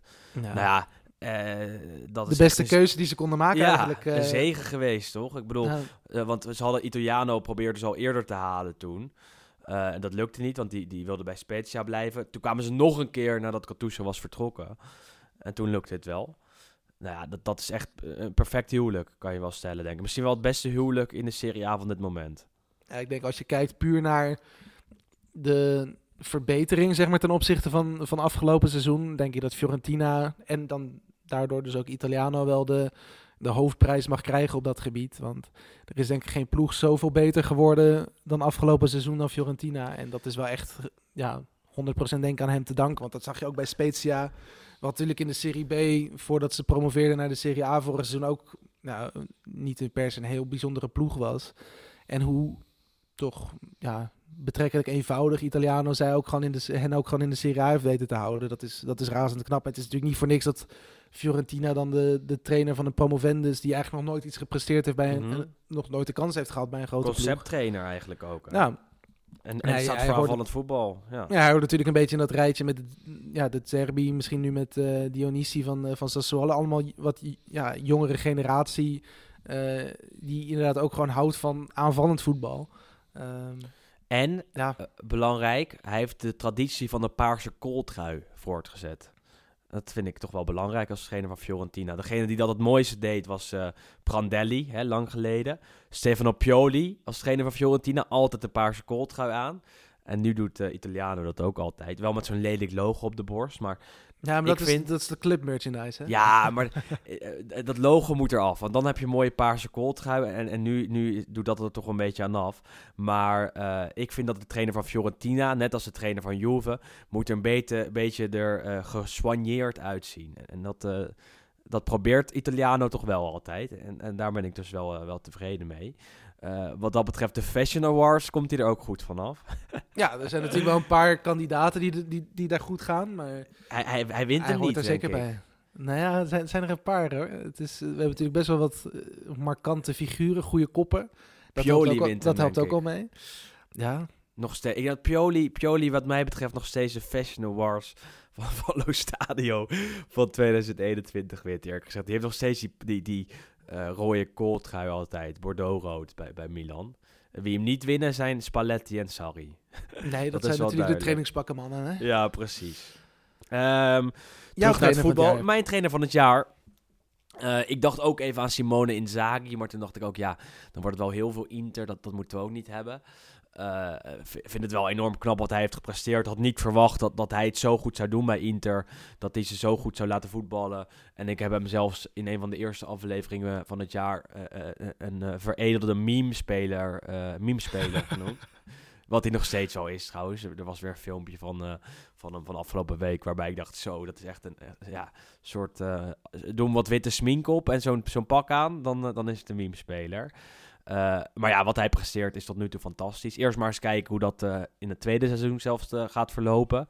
Dat is de beste keuze die ze konden maken eigenlijk. Een zegen geweest, toch? Ik bedoel, want ze hadden Italiano probeerden ze al eerder te halen toen. En dat lukte niet, want die wilde bij Spezia blijven. Toen kwamen ze nog een keer nadat Gattuso was vertrokken. En toen lukte het wel. Nou ja, dat is echt een perfect huwelijk, kan je wel stellen, denk ik. Misschien wel het beste huwelijk in de Serie A van dit moment. Ja, ik denk als je kijkt puur naar de verbetering, zeg maar, ten opzichte van afgelopen seizoen. Denk ik dat Fiorentina en dan daardoor dus ook Italiano wel de hoofdprijs mag krijgen op dat gebied. Want er is denk ik geen ploeg zoveel beter geworden dan afgelopen seizoen dan Fiorentina. En dat is wel echt 100% denk ik aan hem te danken. Want dat zag je ook bij Spezia. Wat natuurlijk in de Serie B, voordat ze promoveerden naar de Serie A vorig seizoen ook niet per se een heel bijzondere ploeg was. En hoe toch betrekkelijk eenvoudig Italiano zij ook gewoon in de Serie A heeft weten te houden. Dat is razend knap. Het is natuurlijk niet voor niks dat Fiorentina dan de trainer van een promovendus die eigenlijk nog nooit iets gepresteerd heeft bij nog nooit de kans heeft gehad bij een grote ploeg. Concepttrainer eigenlijk ook. Hè? Ja. En staat voor aanvallend voetbal. Ja, hij hoort natuurlijk een beetje in dat rijtje met de Zerbi, misschien nu met Dionisi van Sassuolo. Allemaal wat jongere generatie die inderdaad ook gewoon houdt van aanvallend voetbal. Belangrijk, hij heeft de traditie van de paarse kooltrui voortgezet. Dat vind ik toch wel belangrijk als trainer van Fiorentina. Degene die dat het mooiste deed was Prandelli, lang geleden. Stefano Pioli als trainer van Fiorentina, altijd de paarse kooltrui aan. En nu doet Italiano dat ook altijd. Wel met zo'n lelijk logo op de borst, maar... Ja, maar dat is de club merchandise, hè? Ja, maar dat logo moet eraf. Want dan heb je een mooie paarse kooltrui. En nu doet dat er toch een beetje aan af. Maar ik vind dat de trainer van Fiorentina, net als de trainer van Juve, moet er een beetje er gesoigneerd uitzien. En dat probeert Italiano toch wel altijd. En daar ben ik dus wel tevreden mee. Wat dat betreft de Fashion Awards komt hij er ook goed vanaf. Ja, er zijn natuurlijk wel een paar kandidaten die daar goed gaan, maar hij wint hem niet, er zeker bij. Nou ja, er zijn er een paar hoor. We hebben natuurlijk best wel wat markante figuren, goede koppen. Dat helpt ook al mee. Ja. Nog steeds. Ik had Pioli wat mij betreft nog steeds de Fashion Awards van Lo Stadio van 2021 weet eerlijk gezegd. Die heeft nog steeds die rode kooltrui altijd, Bordeaux-rood bij Milan. Wie hem niet winnen zijn Spalletti en Sarri. Nee, dat zijn natuurlijk de trainingspakken mannen, hè? Ja, precies. Jouw trainer voetbal. Mijn trainer van het jaar. Ik dacht ook even aan Simone Inzaghi, maar toen dacht ik ook, dan wordt het wel heel veel Inter. Dat moeten we ook niet hebben. Vind het wel enorm knap wat hij heeft gepresteerd. Had niet verwacht dat hij het zo goed zou doen bij Inter. Dat hij ze zo goed zou laten voetballen. En ik heb hem zelfs in een van de eerste afleveringen van het jaar een veredelde meme-speler genoemd. Wat hij nog steeds al is trouwens. Er was weer een filmpje van hem van afgelopen week waarbij ik dacht, zo, dat is echt een soort... doe hem wat witte smink op en zo'n pak aan, dan is het een meme-speler. Maar wat hij presteert is tot nu toe fantastisch. Eerst maar eens kijken hoe dat in het tweede seizoen zelfs gaat verlopen.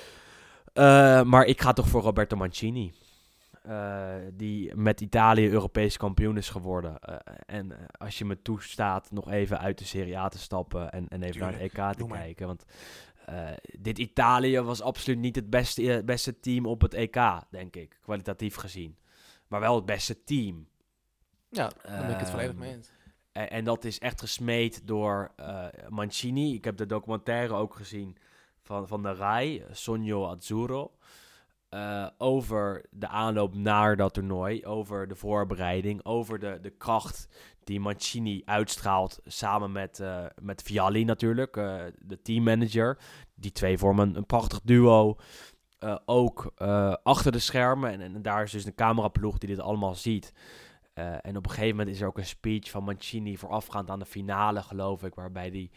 Maar ik ga toch voor Roberto Mancini. Die met Italië Europees kampioen is geworden. En als je me toestaat nog even uit de Serie A te stappen en even naar het EK te kijken. Want dit Italië was absoluut niet het beste team op het EK, denk ik. Kwalitatief gezien. Maar wel het beste team. Ja, daar ben ik het volledig mee eens. En dat is echt gesmeed door Mancini. Ik heb de documentaire ook gezien van de RAI, Sogno Azzurro. Over de aanloop naar dat toernooi, over de voorbereiding, over de kracht die Mancini uitstraalt samen met Vialli natuurlijk, de teammanager. Die twee vormen een prachtig duo. Ook achter de schermen en daar is dus een cameraploeg die dit allemaal ziet. En op een gegeven moment is er ook een speech van Mancini voorafgaand aan de finale, geloof ik, waarbij die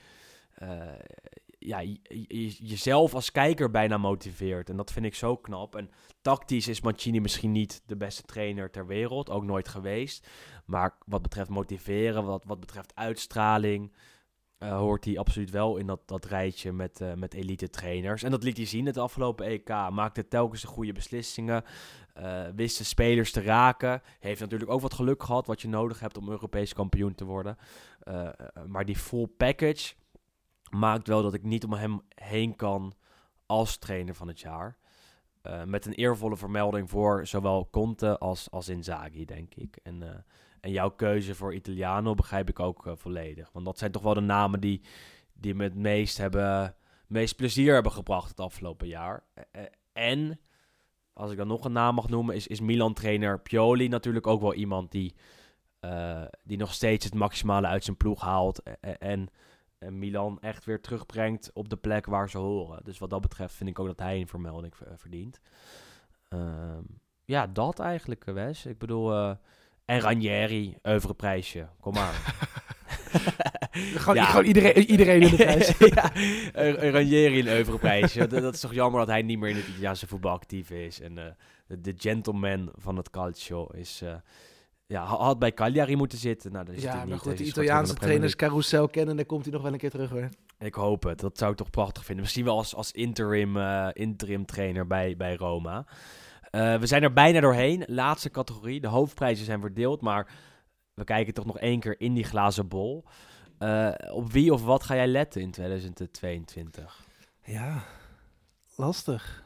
jezelf als kijker bijna motiveert. En dat vind ik zo knap. En tactisch is Mancini misschien niet de beste trainer ter wereld, ook nooit geweest. Maar wat betreft motiveren, wat betreft uitstraling, hoort hij absoluut wel in dat rijtje met elite trainers. En dat liet hij zien het afgelopen EK. Maakte telkens de goede beslissingen. Wist de spelers te raken. Heeft natuurlijk ook wat geluk gehad wat je nodig hebt om Europees kampioen te worden. Maar die full package maakt wel dat ik niet om hem heen kan als trainer van het jaar. Met een eervolle vermelding voor zowel Conte als Inzaghi, denk ik. En jouw keuze voor Italiano begrijp ik ook volledig. Want dat zijn toch wel de namen die me het meest plezier hebben gebracht het afgelopen jaar. En, als ik dan nog een naam mag noemen, is Milan-trainer Pioli natuurlijk ook wel iemand die nog steeds het maximale uit zijn ploeg haalt. En en Milan echt weer terugbrengt op de plek waar ze horen. Dus wat dat betreft vind ik ook dat hij een vermelding verdient. Ja, dat eigenlijk, Wes. Ik bedoel, en Ranieri, oeuvreprijsje. Kom maar. Gewoon iedereen in de prijs. Ja, Ranieri een oeuvreprijsje. Dat is toch jammer dat hij niet meer in het Italiaanse voetbal actief is. En de gentleman van het calcio is... had bij Cagliari moeten zitten. Nou, dat is Ja, niet. maar goed, de Hij is Italiaanse gewoon van de Premier trainerscarousel kennen, dan komt hij nog wel een keer terug hoor. League. Ik hoop het. Dat zou ik toch prachtig vinden. Misschien wel als interim trainer bij Roma. We zijn er bijna doorheen. Laatste categorie. De hoofdprijzen zijn verdeeld, maar we kijken toch nog 1 keer in die glazen bol. Op wie of wat ga jij letten in 2022? Ja, lastig.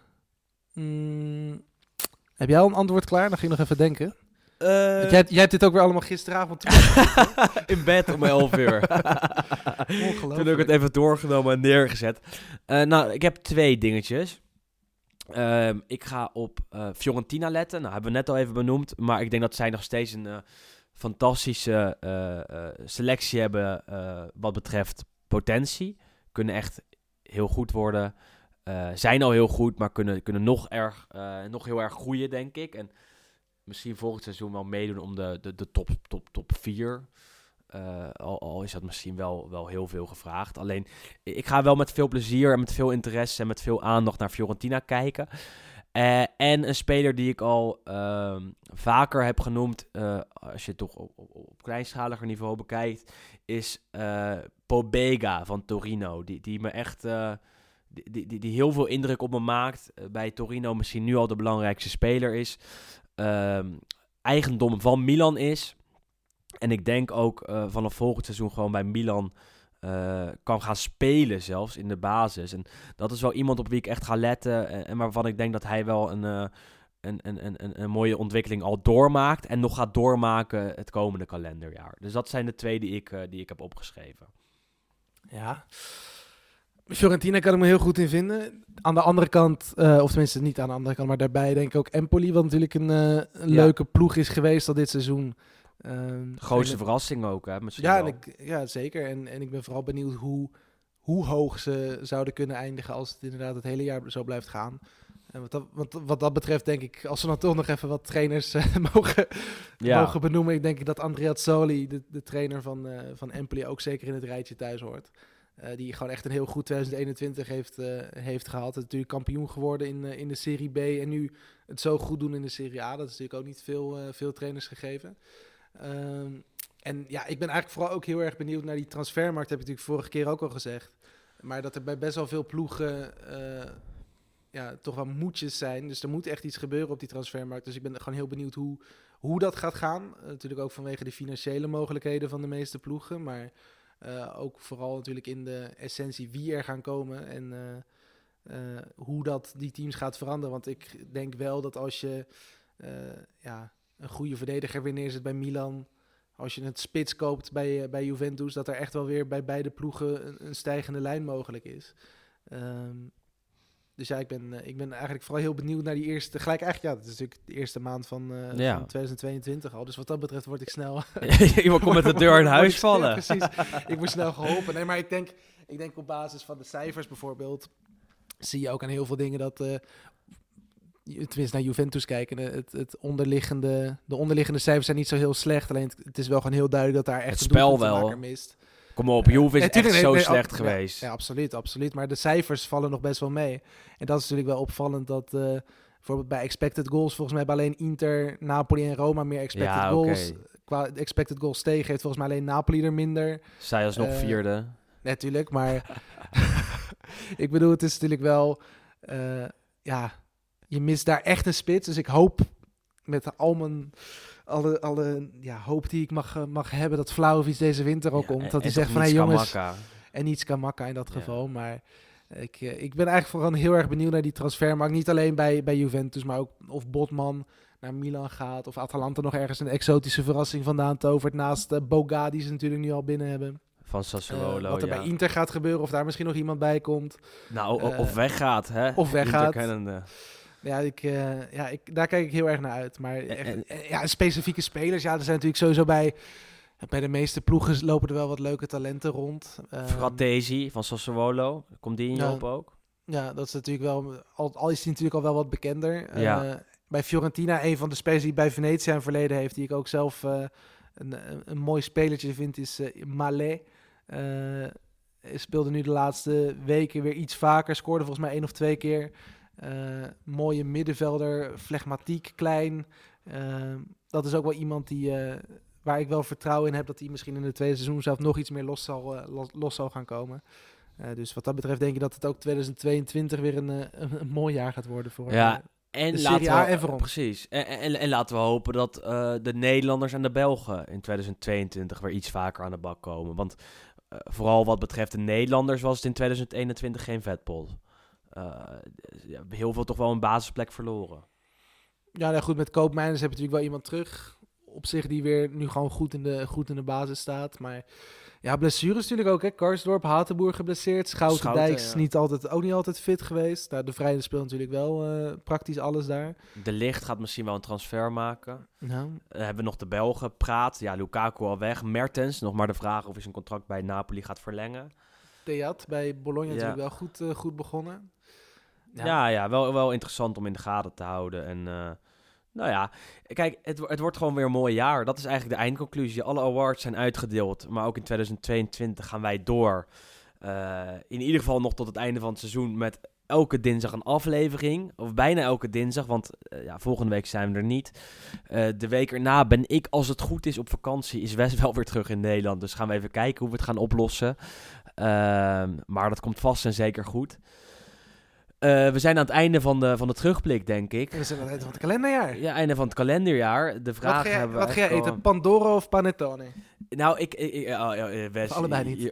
Heb jij al een antwoord klaar? Dan ging ik nog even denken. Jij hebt dit ook weer allemaal gisteravond in bed om 11 uur. Ongelooflijk. Toen heb ik het even doorgenomen en neergezet. Ik heb 2 dingetjes. Ik ga op Fiorentina letten. Nou, hebben we net al even benoemd. Maar ik denk dat zij nog steeds een fantastische selectie hebben wat betreft potentie. Kunnen echt heel goed worden. Zijn al heel goed, maar kunnen nog heel erg groeien, denk ik. En misschien volgend seizoen wel meedoen om de top 4. Al is dat misschien wel heel veel gevraagd. Alleen, ik ga wel met veel plezier en met veel interesse en met veel aandacht naar Fiorentina kijken. En een speler die ik al vaker heb genoemd, als je het toch op kleinschaliger niveau bekijkt, is Pobega van Torino. Die me echt... Die heel veel indruk op me maakt. Bij Torino misschien nu al de belangrijkste speler is. Eigendom van Milan is. En ik denk ook vanaf volgend seizoen gewoon bij Milan kan gaan spelen zelfs in de basis. En dat is wel iemand op wie ik echt ga letten. En waarvan ik denk dat hij wel een mooie ontwikkeling al doormaakt. En nog gaat doormaken het komende kalenderjaar. Dus dat zijn de 2 die ik heb opgeschreven. Ja. Fiorentina kan ik me heel goed in vinden. Aan de andere kant, of tenminste niet aan de andere kant, maar daarbij denk ik ook Empoli, wat natuurlijk een leuke ploeg is geweest al dit seizoen. Grootste verrassing ook, hè? Ja, zeker. En ik ben vooral benieuwd hoe hoog ze zouden kunnen eindigen als het inderdaad het hele jaar zo blijft gaan. En wat dat betreft denk ik, als we dan toch nog even wat trainers mogen benoemen. Ik denk dat Andrea Zoli, de trainer van Empoli, ook zeker in het rijtje thuis hoort. Die gewoon echt een heel goed 2021 heeft gehad. Natuurlijk kampioen geworden in de Serie B. En nu het zo goed doen in de Serie A. Dat is natuurlijk ook niet veel trainers gegeven. En ja, ik ben eigenlijk vooral ook heel erg benieuwd naar die transfermarkt. Heb ik natuurlijk vorige keer ook al gezegd. Maar dat er bij best wel veel ploegen toch wel moedjes zijn. Dus er moet echt iets gebeuren op die transfermarkt. Dus ik ben gewoon heel benieuwd hoe dat gaat gaan. Natuurlijk ook vanwege de financiële mogelijkheden van de meeste ploegen. Maar ook vooral natuurlijk in de essentie wie er gaan komen. En hoe dat die teams gaat veranderen. Want ik denk wel dat als je een goede verdediger weer neerzet bij Milan, als je het spits koopt bij Juventus, dat er echt wel weer bij beide ploegen een stijgende lijn mogelijk is. Dus ja, ik ben eigenlijk vooral heel benieuwd naar die eerste... dat is natuurlijk de eerste maand van 2022 al. Dus wat dat betreft word ik snel... Iemand komt met de deur in huis vallen. Ja, precies. Ik word snel geholpen. Nee, maar ik denk op basis van de cijfers bijvoorbeeld, zie je ook aan heel veel dingen dat... tenminste naar Juventus kijken, de onderliggende cijfers zijn niet zo heel slecht. Alleen het is wel gewoon heel duidelijk dat daar echt het spel wel mist. Kom op, Juve is echt zo slecht geweest. Ja, absoluut. Maar de cijfers vallen nog best wel mee. En dat is natuurlijk wel opvallend dat bijvoorbeeld bij expected goals, volgens mij bij alleen Inter, Napoli en Roma meer expected goals. Qua expected goals tegen heeft volgens mij alleen Napoli er minder. Zij als nog vierde. Natuurlijk, maar ik bedoel, het is natuurlijk wel... je mist daar echt een spits. Dus ik hoop met alle hoop die ik mag hebben dat Vlahovic deze winter ook komt. Dat hij zegt van, hey jongens, en niets kan makken in dat geval. Maar ik ben eigenlijk vooral heel erg benieuwd naar die transfermarkt. Niet alleen bij Juventus, maar ook of Botman naar Milan gaat. Of Atalanta nog ergens een exotische verrassing vandaan tovert. Naast Boga, die ze natuurlijk nu al binnen hebben. Van Sassuolo, wat er bij Inter gaat gebeuren, of daar misschien nog iemand bij komt. Nou, of weggaat, hè? Of weggaat. Ja, daar kijk ik heel erg naar uit. Maar specifieke spelers, er zijn natuurlijk sowieso bij... Bij de meeste ploegen lopen er wel wat leuke talenten rond. Fratesi van Sassuolo, komt die in je op ook? Ja, dat is natuurlijk wel... Al is hij natuurlijk al wel wat bekender. Ja. Bij Fiorentina, een van de spelers die bij Venetië een verleden heeft, die ik ook zelf een mooi spelertje vind, is Malé. Speelde nu de laatste weken weer iets vaker. Scoorde volgens mij 1 of 2 keer. Mooie middenvelder, flegmatiek, klein. Dat is ook wel iemand waar ik wel vertrouwen in heb dat hij misschien in het tweede seizoen zelf nog iets meer los zal gaan komen. Dus wat dat betreft denk ik dat het ook 2022 weer een mooi jaar gaat worden voor en de Serie A en voor ons. Precies. En laten we hopen dat de Nederlanders en de Belgen in 2022 weer iets vaker aan de bak komen. Want vooral wat betreft de Nederlanders was het in 2021 geen vetpot. Heel veel toch wel een basisplek verloren. Ja, nou goed, met Koopmeiners heb je natuurlijk wel iemand terug op zich die weer nu gewoon goed in de basis staat. Maar ja, blessures natuurlijk ook. Hè. Karsdorp, Hatenboer geblesseerd. Schouten is ook niet altijd fit geweest. Nou, de Vrijde speelt natuurlijk wel praktisch alles daar. De Ligt gaat misschien wel een transfer maken. Nou. Hebben we nog de Belgen, Praat. Ja, Lukaku al weg. Mertens, nog maar de vraag of hij zijn contract bij Napoli gaat verlengen. Theat bij Bologna natuurlijk wel goed begonnen. Ja, wel interessant om in de gaten te houden. En nou ja, kijk, het wordt gewoon weer een mooi jaar. Dat is eigenlijk de eindconclusie. Alle awards zijn uitgedeeld, maar ook in 2022 gaan wij door. In ieder geval nog tot het einde van het seizoen met elke dinsdag een aflevering. Of bijna elke dinsdag, want volgende week zijn we er niet. De week erna ben ik, als het goed is, op vakantie. Is Wes wel weer terug in Nederland. Dus gaan we even kijken hoe we het gaan oplossen. Maar dat komt vast en zeker goed. We zijn aan het einde van de terugblik, denk ik. We zijn aan het einde van het kalenderjaar. Ja, einde van het kalenderjaar. De vraag wat ga jij eten? Pandoro of panettone? Nou, Wes, allebei niet.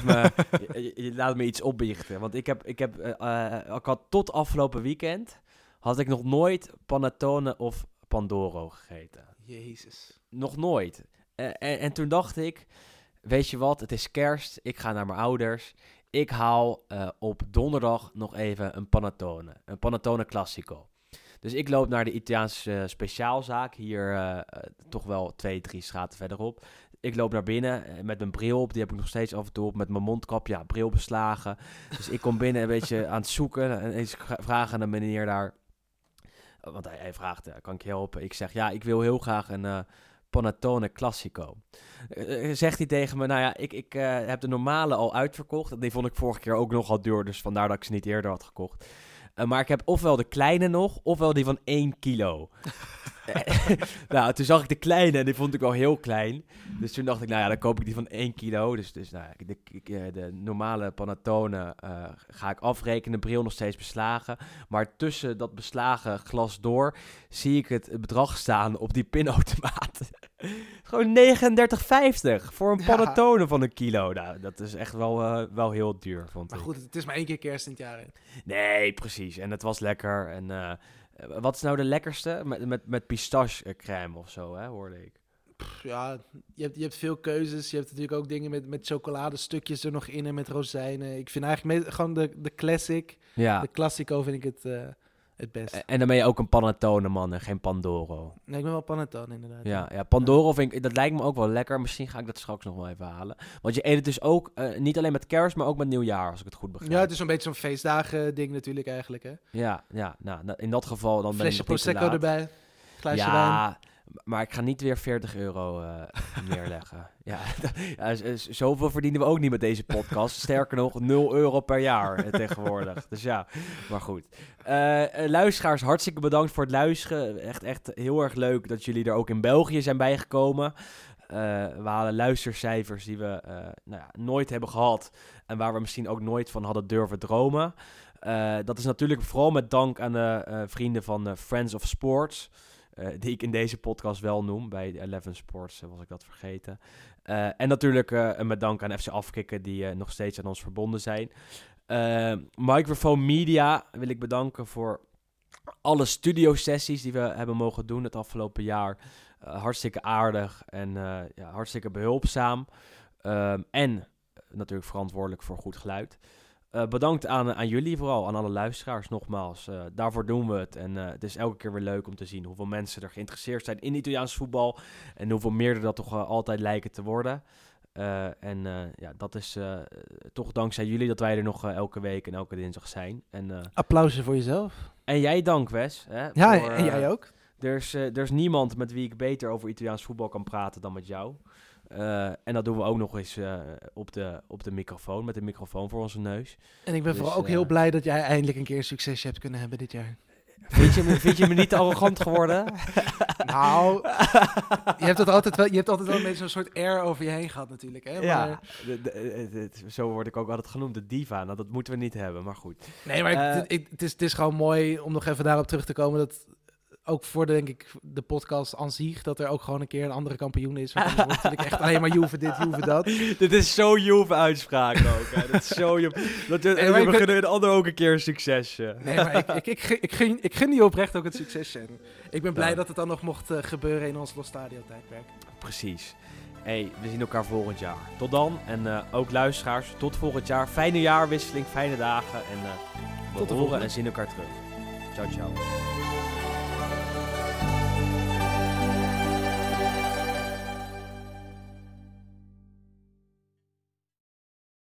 Je laat me iets opbiechten. Want ik had tot afgelopen weekend had ik nog nooit panettone of Pandoro gegeten. Jezus. Nog nooit. En toen dacht ik, weet je wat, het is kerst. Ik ga naar mijn ouders. Ik haal op donderdag nog even een panettone classico. Dus ik loop naar de Italiaanse speciaalzaak, hier toch wel 2-3 straten verderop. Ik loop naar binnen met mijn bril op, die heb ik nog steeds af en toe op, met mijn mondkap, bril beslagen. Dus ik kom binnen een beetje aan het zoeken en eens vragen aan de meneer daar. Want hij vraagt, kan ik je helpen? Ik zeg, ik wil heel graag een panettone classico. Zegt hij tegen me, nou ja, ik heb de normale al uitverkocht. En die vond ik vorige keer ook nogal duur, dus vandaar dat ik ze niet eerder had gekocht. Maar ik heb ofwel de kleine nog, ofwel die van 1 kilo. Nou, toen zag ik de kleine en die vond ik wel heel klein. Dus toen dacht ik, dan koop ik die van 1 kilo. Dus de normale panettone ga ik afrekenen, bril nog steeds beslagen. Maar tussen dat beslagen glas door zie ik het bedrag staan op die pinautomaat. Gewoon 39,50 voor een panettone van 1 kilo. Nou, dat is echt wel heel duur, vond ik. Maar goed, het is maar 1 keer kerst in het jaar. Hè? Nee, precies. En het was lekker. En wat is nou de lekkerste? Met pistache crème of zo, hè, hoorde ik. Ja, je hebt veel keuzes. Je hebt natuurlijk ook dingen met chocoladestukjes er nog in en met rozijnen. Ik vind eigenlijk gewoon de classic. Ja. De classico vind ik het best. En dan ben je ook een panettone man en geen Pandoro. Nee, ik ben wel panettone inderdaad. Ja, Pandoro vind ik, dat lijkt me ook wel lekker. Misschien ga ik dat straks nog wel even halen. Want je eet het dus ook niet alleen met kerst, maar ook met nieuwjaar, als ik het goed begrijp. Ja, het is een beetje zo'n feestdagen ding natuurlijk eigenlijk, hè. Ja, nou, in dat geval dan ben ik nog niet te laat. Prosecco erbij, glaasje wijn. Maar ik ga niet weer €40 neerleggen. Zoveel verdienen we ook niet met deze podcast. Sterker nog, €0 per jaar tegenwoordig. Dus ja, maar goed. Luisteraars, hartstikke bedankt voor het luisteren. Echt heel erg leuk dat jullie er ook in België zijn bijgekomen. We halen luistercijfers die we nooit hebben gehad. En waar we misschien ook nooit van hadden durven dromen. Dat is natuurlijk vooral met dank aan de vrienden van Friends of Sports. Die ik in deze podcast wel noem. Bij 11 Sports was ik dat vergeten. En natuurlijk met dank aan FC Afkikken die nog steeds aan ons verbonden zijn. Microphone Media wil ik bedanken voor alle studiosessies die we hebben mogen doen het afgelopen jaar. Hartstikke aardig en hartstikke behulpzaam. En natuurlijk verantwoordelijk voor goed geluid. bedankt aan jullie vooral, aan alle luisteraars nogmaals. Daarvoor doen we het. En het is elke keer weer leuk om te zien hoeveel mensen er geïnteresseerd zijn in Italiaans voetbal. En hoeveel meer er dat toch altijd lijken te worden. Dat is toch dankzij jullie dat wij er nog elke week en elke dinsdag zijn. Applausje voor jezelf. En jij dank, Wes. Hè, En jij ook. Er is niemand met wie ik beter over Italiaans voetbal kan praten dan met jou. En dat doen we ook nog eens op de microfoon, met de microfoon voor onze neus. En ik ben vooral ook heel blij dat jij eindelijk een keer een succesje hebt kunnen hebben dit jaar. Vind je me niet te arrogant geworden? Nou, je hebt altijd wel een beetje zo'n soort air over je heen gehad natuurlijk. Hè? Ja, maar... zo word ik ook altijd genoemd, de diva. Nou, dat moeten we niet hebben, maar goed. Nee, maar het is gewoon mooi om nog even daarop terug te komen dat... Ook voor de podcast aan zich, dat er ook gewoon een keer een andere kampioen is. Want dan wordt natuurlijk echt alleen maar Juve dit, Juve dat. Dit is zo Juve-uitspraak ook. Hè. Dat is zo Juve. We gunnen een ander ook een keer een succesje. Nee, maar ik gun die oprecht ook het succesje. En ik ben blij dat het dan nog mocht gebeuren in ons Lo Stadio-tijdperk. Precies. Hey, we zien elkaar volgend jaar. Tot dan. En ook luisteraars, tot volgend jaar. Fijne jaarwisseling, fijne dagen. En we horen en zien elkaar terug. Ciao, ciao.